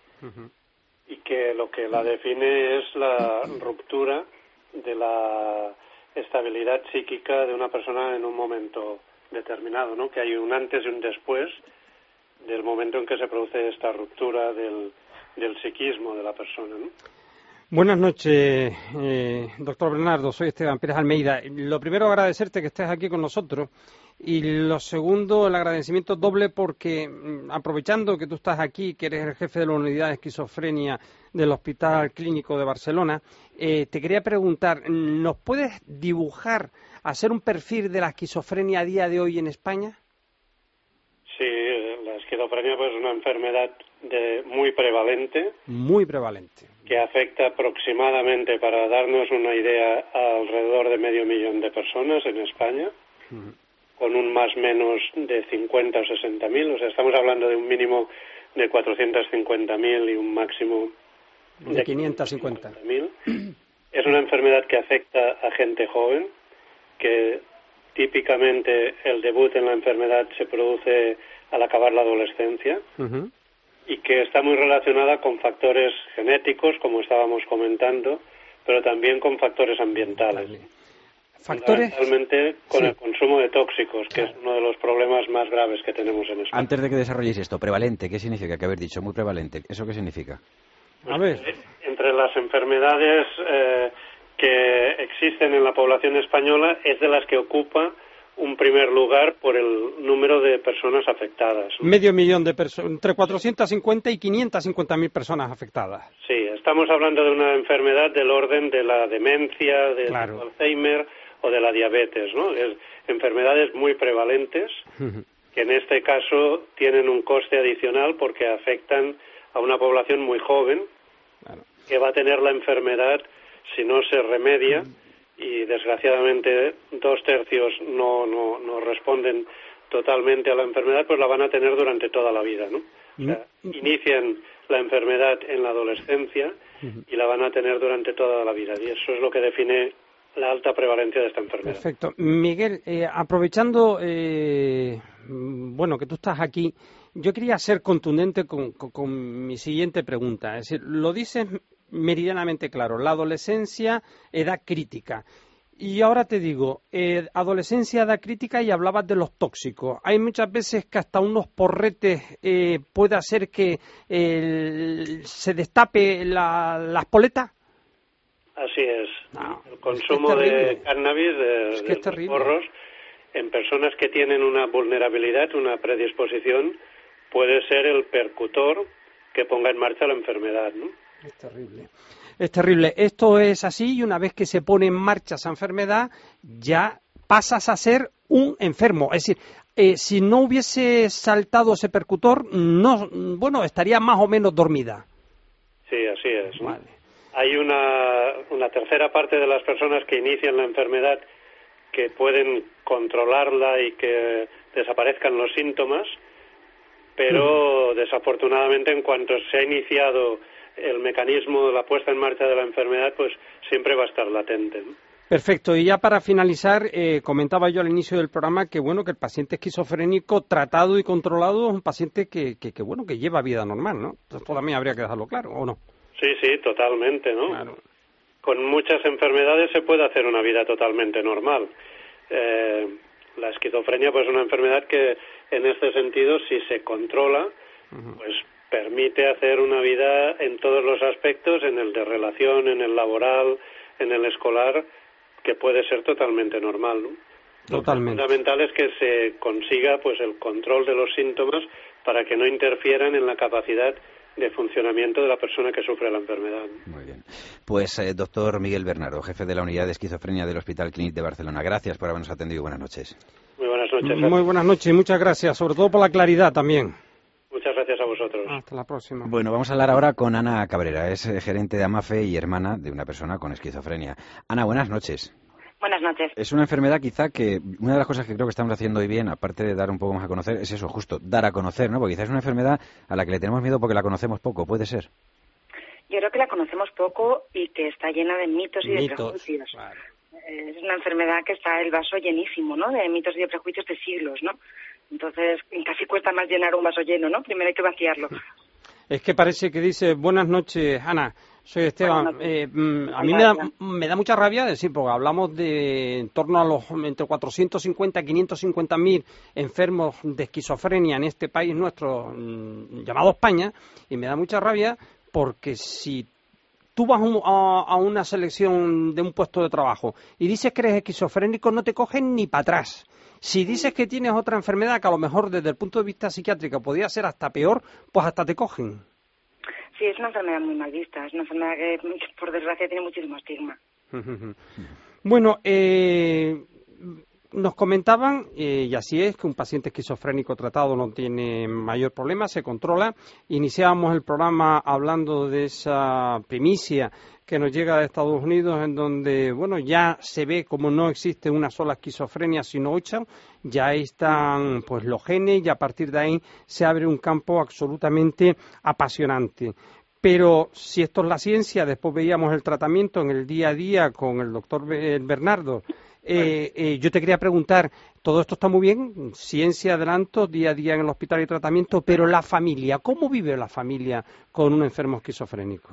y que lo que la define es la ruptura de la estabilidad psíquica de una persona en un momento determinado, ¿no? Que hay un antes y un después del momento en que se produce esta ruptura del psiquismo de la persona, ¿no? Buenas noches, doctor Bernardo. Soy Esteban Pérez Almeida. Lo primero, agradecerte que estés aquí con nosotros. Y lo segundo, el agradecimiento doble porque, aprovechando que tú estás aquí, que eres el jefe de la unidad de esquizofrenia del Hospital Clínico de Barcelona, te quería preguntar, ¿nos puedes dibujar, hacer un perfil de la esquizofrenia a día de hoy en España? Sí, la esquizofrenia pues, es una enfermedad muy prevalente. Muy prevalente. Que afecta aproximadamente, para darnos una idea, a alrededor de 500.000 de personas en España, con un más menos de 50 o 60.000. O sea, estamos hablando de un mínimo de 450.000 y un máximo de 550.000. Es una enfermedad que afecta a gente joven, que típicamente el debut en la enfermedad se produce al acabar la adolescencia. Y que está muy relacionada con factores genéticos, como estábamos comentando, pero también con factores ambientales. Fundamentalmente con el consumo de tóxicos, que es uno de los problemas más graves que tenemos en España. Antes de que desarrolléis esto, prevalente, ¿qué significa? Que haber dicho muy prevalente, ¿eso qué significa? Pues, a ver. Entre las enfermedades que existen en la población española, es de las que ocupa un primer lugar por el número de personas afectadas. 500.000 de personas, entre 450 y 550.000 personas afectadas. Sí, estamos hablando de una enfermedad del orden de la demencia, del Alzheimer o de la diabetes, ¿no? Es enfermedades muy prevalentes que en este caso tienen un coste adicional porque afectan a una población muy joven que va a tener la enfermedad si no se remedia. Y desgraciadamente 2/3 no responden totalmente a la enfermedad, pues la van a tener durante toda la vida, ¿no? O sea, inician la enfermedad en la adolescencia y la van a tener durante toda la vida. Y eso es lo que define la alta prevalencia de esta enfermedad. Perfecto. Miguel, aprovechando, bueno, que tú estás aquí, yo quería ser contundente con mi siguiente pregunta. Es decir, lo dices meridianamente claro, la adolescencia, edad crítica. Y ahora te digo, adolescencia, edad crítica, y hablabas de los tóxicos. Hay muchas veces que hasta unos porretes puede hacer que se destape las poletas. Así es. El consumo de cannabis, de porros, en personas que tienen una vulnerabilidad, una predisposición, puede ser el percutor que ponga en marcha la enfermedad, ¿no? Es terrible. Es terrible. Esto es así y una vez que se pone en marcha esa enfermedad ya pasas a ser un enfermo. Es decir, si no hubiese saltado ese percutor, estaría más o menos dormida. Sí, así es. Vale. Hay una tercera parte de las personas que inician la enfermedad que pueden controlarla y que desaparezcan los síntomas, pero desafortunadamente en cuanto se ha iniciado el mecanismo de la puesta en marcha de la enfermedad pues siempre va a estar latente, ¿no? Perfecto. Y ya para finalizar, comentaba yo al inicio del programa que bueno, que el paciente esquizofrénico tratado y controlado es un paciente que lleva vida normal, ¿no? Esto también habría que dejarlo claro, ¿o no? Sí, totalmente, ¿no? Claro. Con muchas enfermedades se puede hacer una vida totalmente normal. La esquizofrenia pues es una enfermedad que en este sentido, si se controla, pues permite hacer una vida en todos los aspectos, en el de relación, en el laboral, en el escolar, que puede ser totalmente normal, ¿no? Totalmente. Lo fundamental es que se consiga pues el control de los síntomas para que no interfieran en la capacidad de funcionamiento de la persona que sufre la enfermedad. Muy bien. Pues doctor Miguel Bernardo, jefe de la unidad de esquizofrenia del Hospital Clínic de Barcelona. Gracias por habernos atendido. Buenas noches. Muy buenas noches. Muy buenas noches y muchas gracias, sobre todo por la claridad también. Muchas gracias a vosotros. Hasta la próxima. Bueno, vamos a hablar ahora con Ana Cabrera. Es gerente de Amafe y hermana de una persona con esquizofrenia. Ana, buenas noches. Buenas noches. Es una enfermedad quizá que una de las cosas que creo que estamos haciendo hoy bien, aparte de dar un poco más a conocer, es eso, justo, dar a conocer, ¿no? Porque quizás es una enfermedad a la que le tenemos miedo porque la conocemos poco, ¿puede ser? Yo creo que la conocemos poco y que está llena de mitos y de prejuicios. Claro. Es una enfermedad que está el vaso llenísimo, ¿no? De mitos y de prejuicios de siglos, ¿no? Entonces, casi cuesta más llenar un vaso lleno, ¿no? Primero hay que vaciarlo. Es que parece que dice, buenas noches, Ana, soy Esteban. A mí me da mucha rabia decir, porque hablamos de en torno a los entre 450 y 550.000 enfermos de esquizofrenia en este país nuestro, llamado España, y me da mucha rabia porque si tú vas a una selección de un puesto de trabajo y dices que eres esquizofrénico, no te cogen ni para atrás. Si dices que tienes otra enfermedad que a lo mejor desde el punto de vista psiquiátrico podría ser hasta peor, pues hasta te cogen. Sí, es una enfermedad muy mal vista, es una enfermedad que por desgracia tiene muchísimo estigma. Bueno, nos comentaban, y así es, que un paciente esquizofrénico tratado no tiene mayor problema, se controla. Iniciábamos el programa hablando de esa primicia que nos llega de Estados Unidos, en donde, bueno, ya se ve como no existe una sola esquizofrenia, sino 8, ya están pues los genes y a partir de ahí se abre un campo absolutamente apasionante. Pero si esto es la ciencia, después veíamos el tratamiento en el día a día con el doctor Bernardo. Yo te quería preguntar, todo esto está muy bien, ciencia, adelanto, día a día en el hospital y tratamiento, pero la familia, ¿cómo vive la familia con un enfermo esquizofrénico?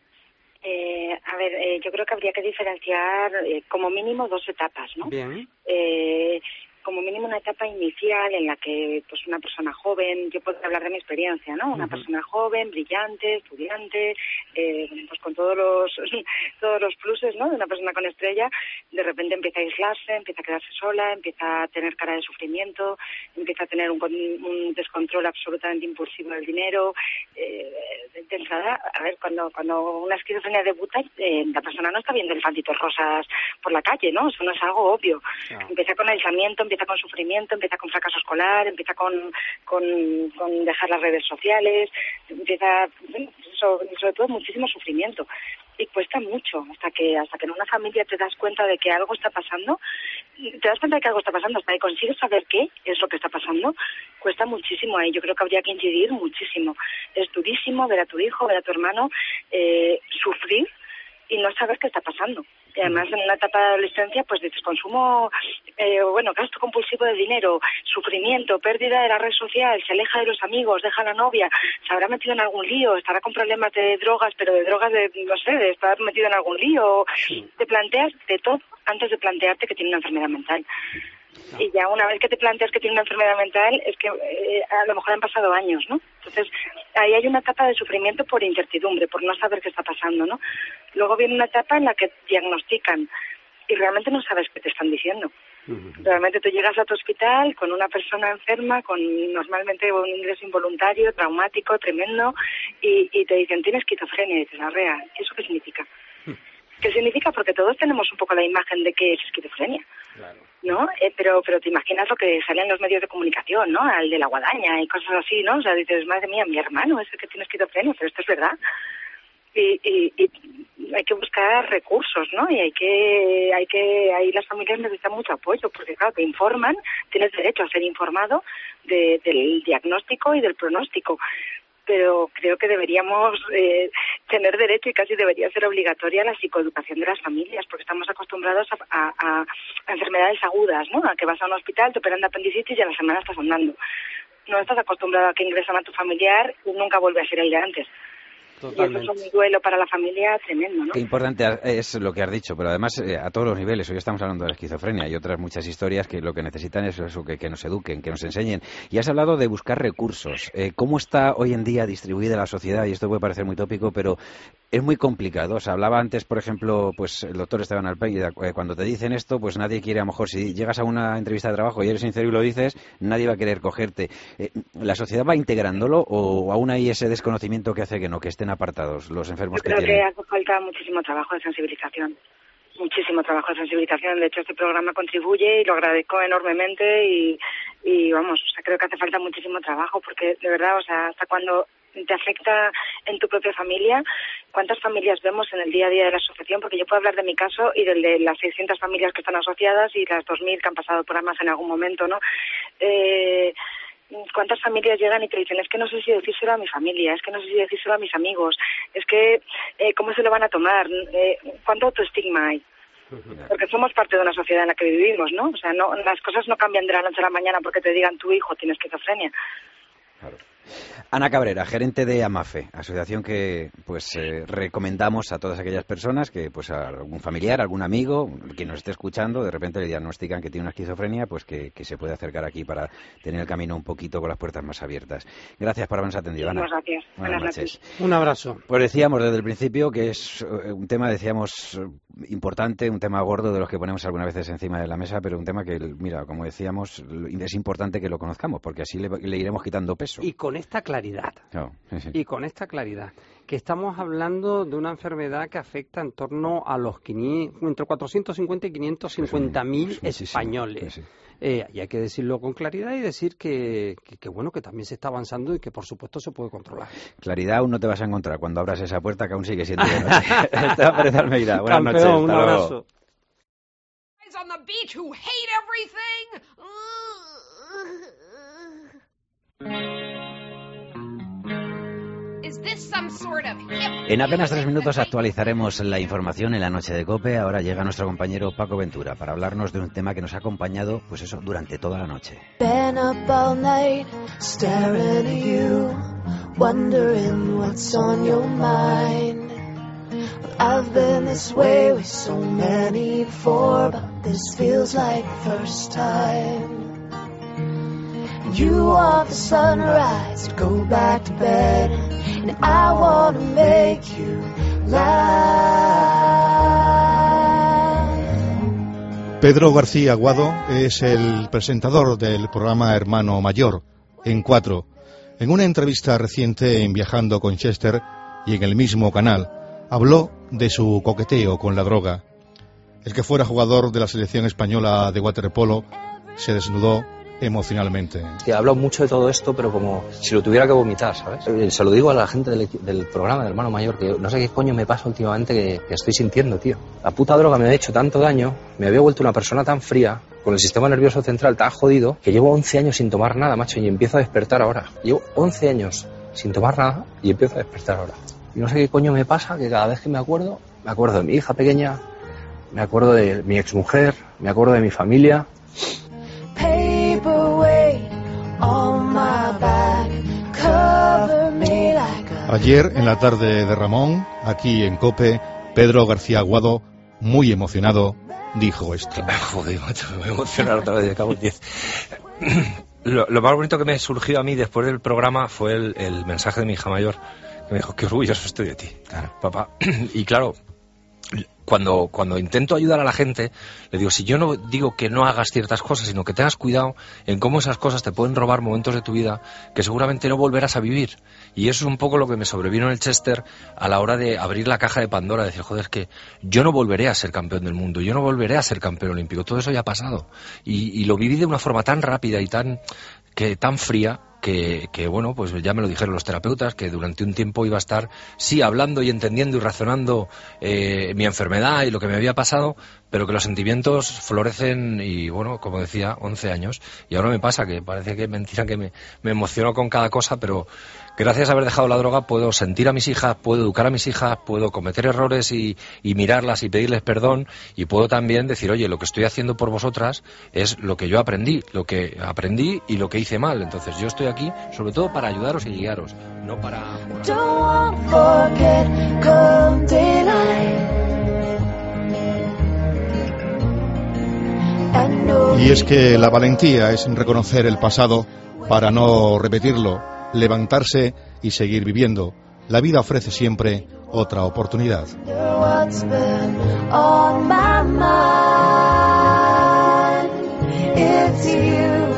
Yo creo que habría que diferenciar como mínimo 2 etapas, ¿no? Bien. Como mínimo una etapa inicial en la que pues una persona joven, yo puedo hablar de mi experiencia, ¿no? Una persona joven, brillante, estudiante, pues con todos los pluses, ¿no? De una persona con estrella, de repente empieza a aislarse, empieza a quedarse sola, empieza a tener cara de sufrimiento, empieza a tener un descontrol absolutamente impulsivo del dinero. De entrada, a ver, cuando una esquizofrenia debuta, la persona no está viendo elefantitos rosas por la calle, ¿no? Eso no es algo obvio. No. Empieza con aislamiento, empieza con sufrimiento, empieza con fracaso escolar, empieza con dejar las redes sociales, empieza, sobre todo, muchísimo sufrimiento. Y cuesta mucho hasta que en una familia te das cuenta de que algo está pasando, hasta que consigues saber qué es lo que está pasando, cuesta muchísimo ahí. Yo creo que habría que incidir muchísimo. Es durísimo ver a tu hijo, ver a tu hermano sufrir y no saber qué está pasando. Y además en una etapa de adolescencia pues dices consumo, gasto compulsivo de dinero, sufrimiento, pérdida de la red social, se aleja de los amigos, deja a la novia, se habrá metido en algún lío, estará con problemas de drogas, pero de drogas de estar metido en algún lío. Te planteas de todo antes de plantearte que tiene una enfermedad mental. Y ya una vez que te planteas que tiene una enfermedad mental, es que a lo mejor han pasado años, ¿no? Entonces, ahí hay una etapa de sufrimiento por incertidumbre, por no saber qué está pasando, ¿no? Luego viene una etapa en la que diagnostican y realmente no sabes qué te están diciendo. Realmente tú llegas a tu hospital con una persona enferma, con normalmente un ingreso involuntario, traumático, tremendo, y te dicen, tienes esquizofrenia, y dices, arrea, ¿eso qué significa? ¿Qué significa? Porque todos tenemos un poco la imagen de que es esquizofrenia. Claro. ¿No? Pero te imaginas lo que sale en los medios de comunicación, ¿no? Al de la guadaña y cosas así, ¿no? O sea, dices, madre mía, mi hermano es el que tiene esquizofrenia, pero esto es verdad. Y hay que buscar recursos, ¿no? Y ahí las familias necesitan mucho apoyo, porque claro, te informan, tienes derecho a ser informado del diagnóstico y del pronóstico. pero creo que deberíamos tener derecho y casi debería ser obligatoria la psicoeducación de las familias, porque estamos acostumbrados a enfermedades agudas, ¿no? A que vas a un hospital, te operan de apendicitis y a la semana estás andando. No estás acostumbrado a que ingresan a tu familiar y nunca vuelve a ser el de antes. Totalmente. Y eso es un duelo para la familia tremendo, ¿no? Qué importante es lo que has dicho, pero además a todos los niveles. Hoy estamos hablando de la esquizofrenia y otras muchas historias que lo que necesitan es eso, que nos eduquen, que nos enseñen. Y has hablado de buscar recursos. ¿Cómo está hoy en día distribuida la sociedad? Y esto puede parecer muy tópico, pero es muy complicado. O sea, hablaba antes, por ejemplo, pues el doctor Esteban Alpeida, cuando te dicen esto, pues nadie quiere, a lo mejor, si llegas a una entrevista de trabajo y eres sincero y lo dices, nadie va a querer cogerte. ¿La sociedad va integrándolo o aún hay ese desconocimiento que hace que estén apartados los enfermos que tienen? Yo creo que hace falta muchísimo trabajo de sensibilización. Muchísimo trabajo de sensibilización. De hecho, este programa contribuye y lo agradezco enormemente y vamos, o sea, creo que hace falta muchísimo trabajo porque, de verdad, o sea, hasta cuando te afecta en tu propia familia, ¿cuántas familias vemos en el día a día de la asociación? Porque yo puedo hablar de mi caso y del de las 600 familias que están asociadas y las 2.000 que han pasado por AMAS en algún momento, ¿no? ¿Cuántas familias llegan y te dicen, es que no sé si decírselo a mi familia, es que no sé si decírselo a mis amigos, es que cómo se lo van a tomar, cuánto autoestigma hay? Porque somos parte de una sociedad en la que vivimos, ¿no? O sea, no, las cosas no cambian de la noche a la mañana porque te digan tu hijo tiene esquizofrenia. Claro. Ana Cabrera, gerente de AMAFE, asociación que pues recomendamos a todas aquellas personas que pues a algún familiar, algún amigo, quien nos esté escuchando, de repente le diagnostican que tiene una esquizofrenia, pues que se puede acercar aquí para tener el camino un poquito con las puertas más abiertas. Gracias por habernos atendido, Ana. Muchas gracias. Buenas noches. Un abrazo. Pues decíamos desde el principio que es un tema, decíamos, importante, un tema gordo de los que ponemos algunas veces encima de la mesa, pero un tema que, mira, como decíamos, es importante que lo conozcamos, porque así le iremos quitando peso. Y con esta claridad. Oh, sí. Y con esta claridad, que estamos hablando de una enfermedad que afecta en torno a los entre 450 y 550.000 españoles. Y hay que decirlo con claridad y decir que bueno, que también se está avanzando y que por supuesto se puede controlar. Claridad aún no te vas a encontrar cuando abras esa puerta que aún sigue siendo de noche. Esteban Pérez Almeida, buenas noches. Hasta un abrazo. En apenas 3 minutos actualizaremos la información en la noche de COPE. Ahora llega nuestro compañero Paco Ventura para hablarnos de un tema que nos ha acompañado, pues eso, durante toda la noche. Been up all night, staring at you, wondering what's on your mind. I've been this way with so many before, but this feels like the first time. You want the sunrise to go back to bed, and I want to make you laugh. Pedro García Aguado es el presentador del programa Hermano Mayor, en 4. En una entrevista reciente en Viajando con Chester y en el mismo canal, habló de su coqueteo con la droga. El que fuera jugador de la selección española de waterpolo se desnudó emocionalmente. Que hablo mucho de todo esto, pero como si lo tuviera que vomitar, ¿sabes? Se lo digo a la gente del programa de Hermano Mayor, que no sé qué coño me pasa últimamente que estoy sintiendo, tío. La puta droga me ha hecho tanto daño, me había vuelto una persona tan fría, con el sistema nervioso central tan jodido, que llevo 11 años sin tomar nada, macho, y empiezo a despertar ahora. Llevo 11 años sin tomar nada y empiezo a despertar ahora. Y no sé qué coño me pasa, que cada vez que me acuerdo de mi hija pequeña, me acuerdo de mi exmujer, me acuerdo de mi familia. Ayer, en la tarde de Ramón, aquí en COPE, Pedro García Aguado, muy emocionado, dijo esto. Joder, macho, me voy a emocionar otra vez, de cabo 10. Lo más bonito que me surgió a mí después del programa fue el mensaje de mi hija mayor, que me dijo, qué orgulloso estoy de ti, papá. Y claro, cuando intento ayudar a la gente, le digo, si yo no digo que no hagas ciertas cosas, sino que tengas cuidado en cómo esas cosas te pueden robar momentos de tu vida que seguramente no volverás a vivir. Y eso es un poco lo que me sobrevino en el Chester a la hora de abrir la caja de Pandora, decir, joder, es que yo no volveré a ser campeón del mundo, yo no volveré a ser campeón olímpico, todo eso ya ha pasado. Y lo viví de una forma tan rápida y tan fría, que bueno, pues ya me lo dijeron los terapeutas, que durante un tiempo iba a estar, sí, hablando y entendiendo y razonando mi enfermedad y lo que me había pasado, pero que los sentimientos florecen y, bueno, como decía, 11 años. Y ahora me pasa que parece que es mentira, que me emociono con cada cosa, pero gracias a haber dejado la droga puedo sentir a mis hijas, puedo educar a mis hijas, puedo cometer errores y mirarlas y pedirles perdón, y puedo también decir, oye, lo que estoy haciendo por vosotras es lo que yo aprendí y lo que hice mal. Entonces yo estoy aquí sobre todo para ayudaros y guiaros, no para... Y es que la valentía es reconocer el pasado para no repetirlo, levantarse y seguir viviendo. La vida ofrece siempre otra oportunidad. What's been on my mind? It's you.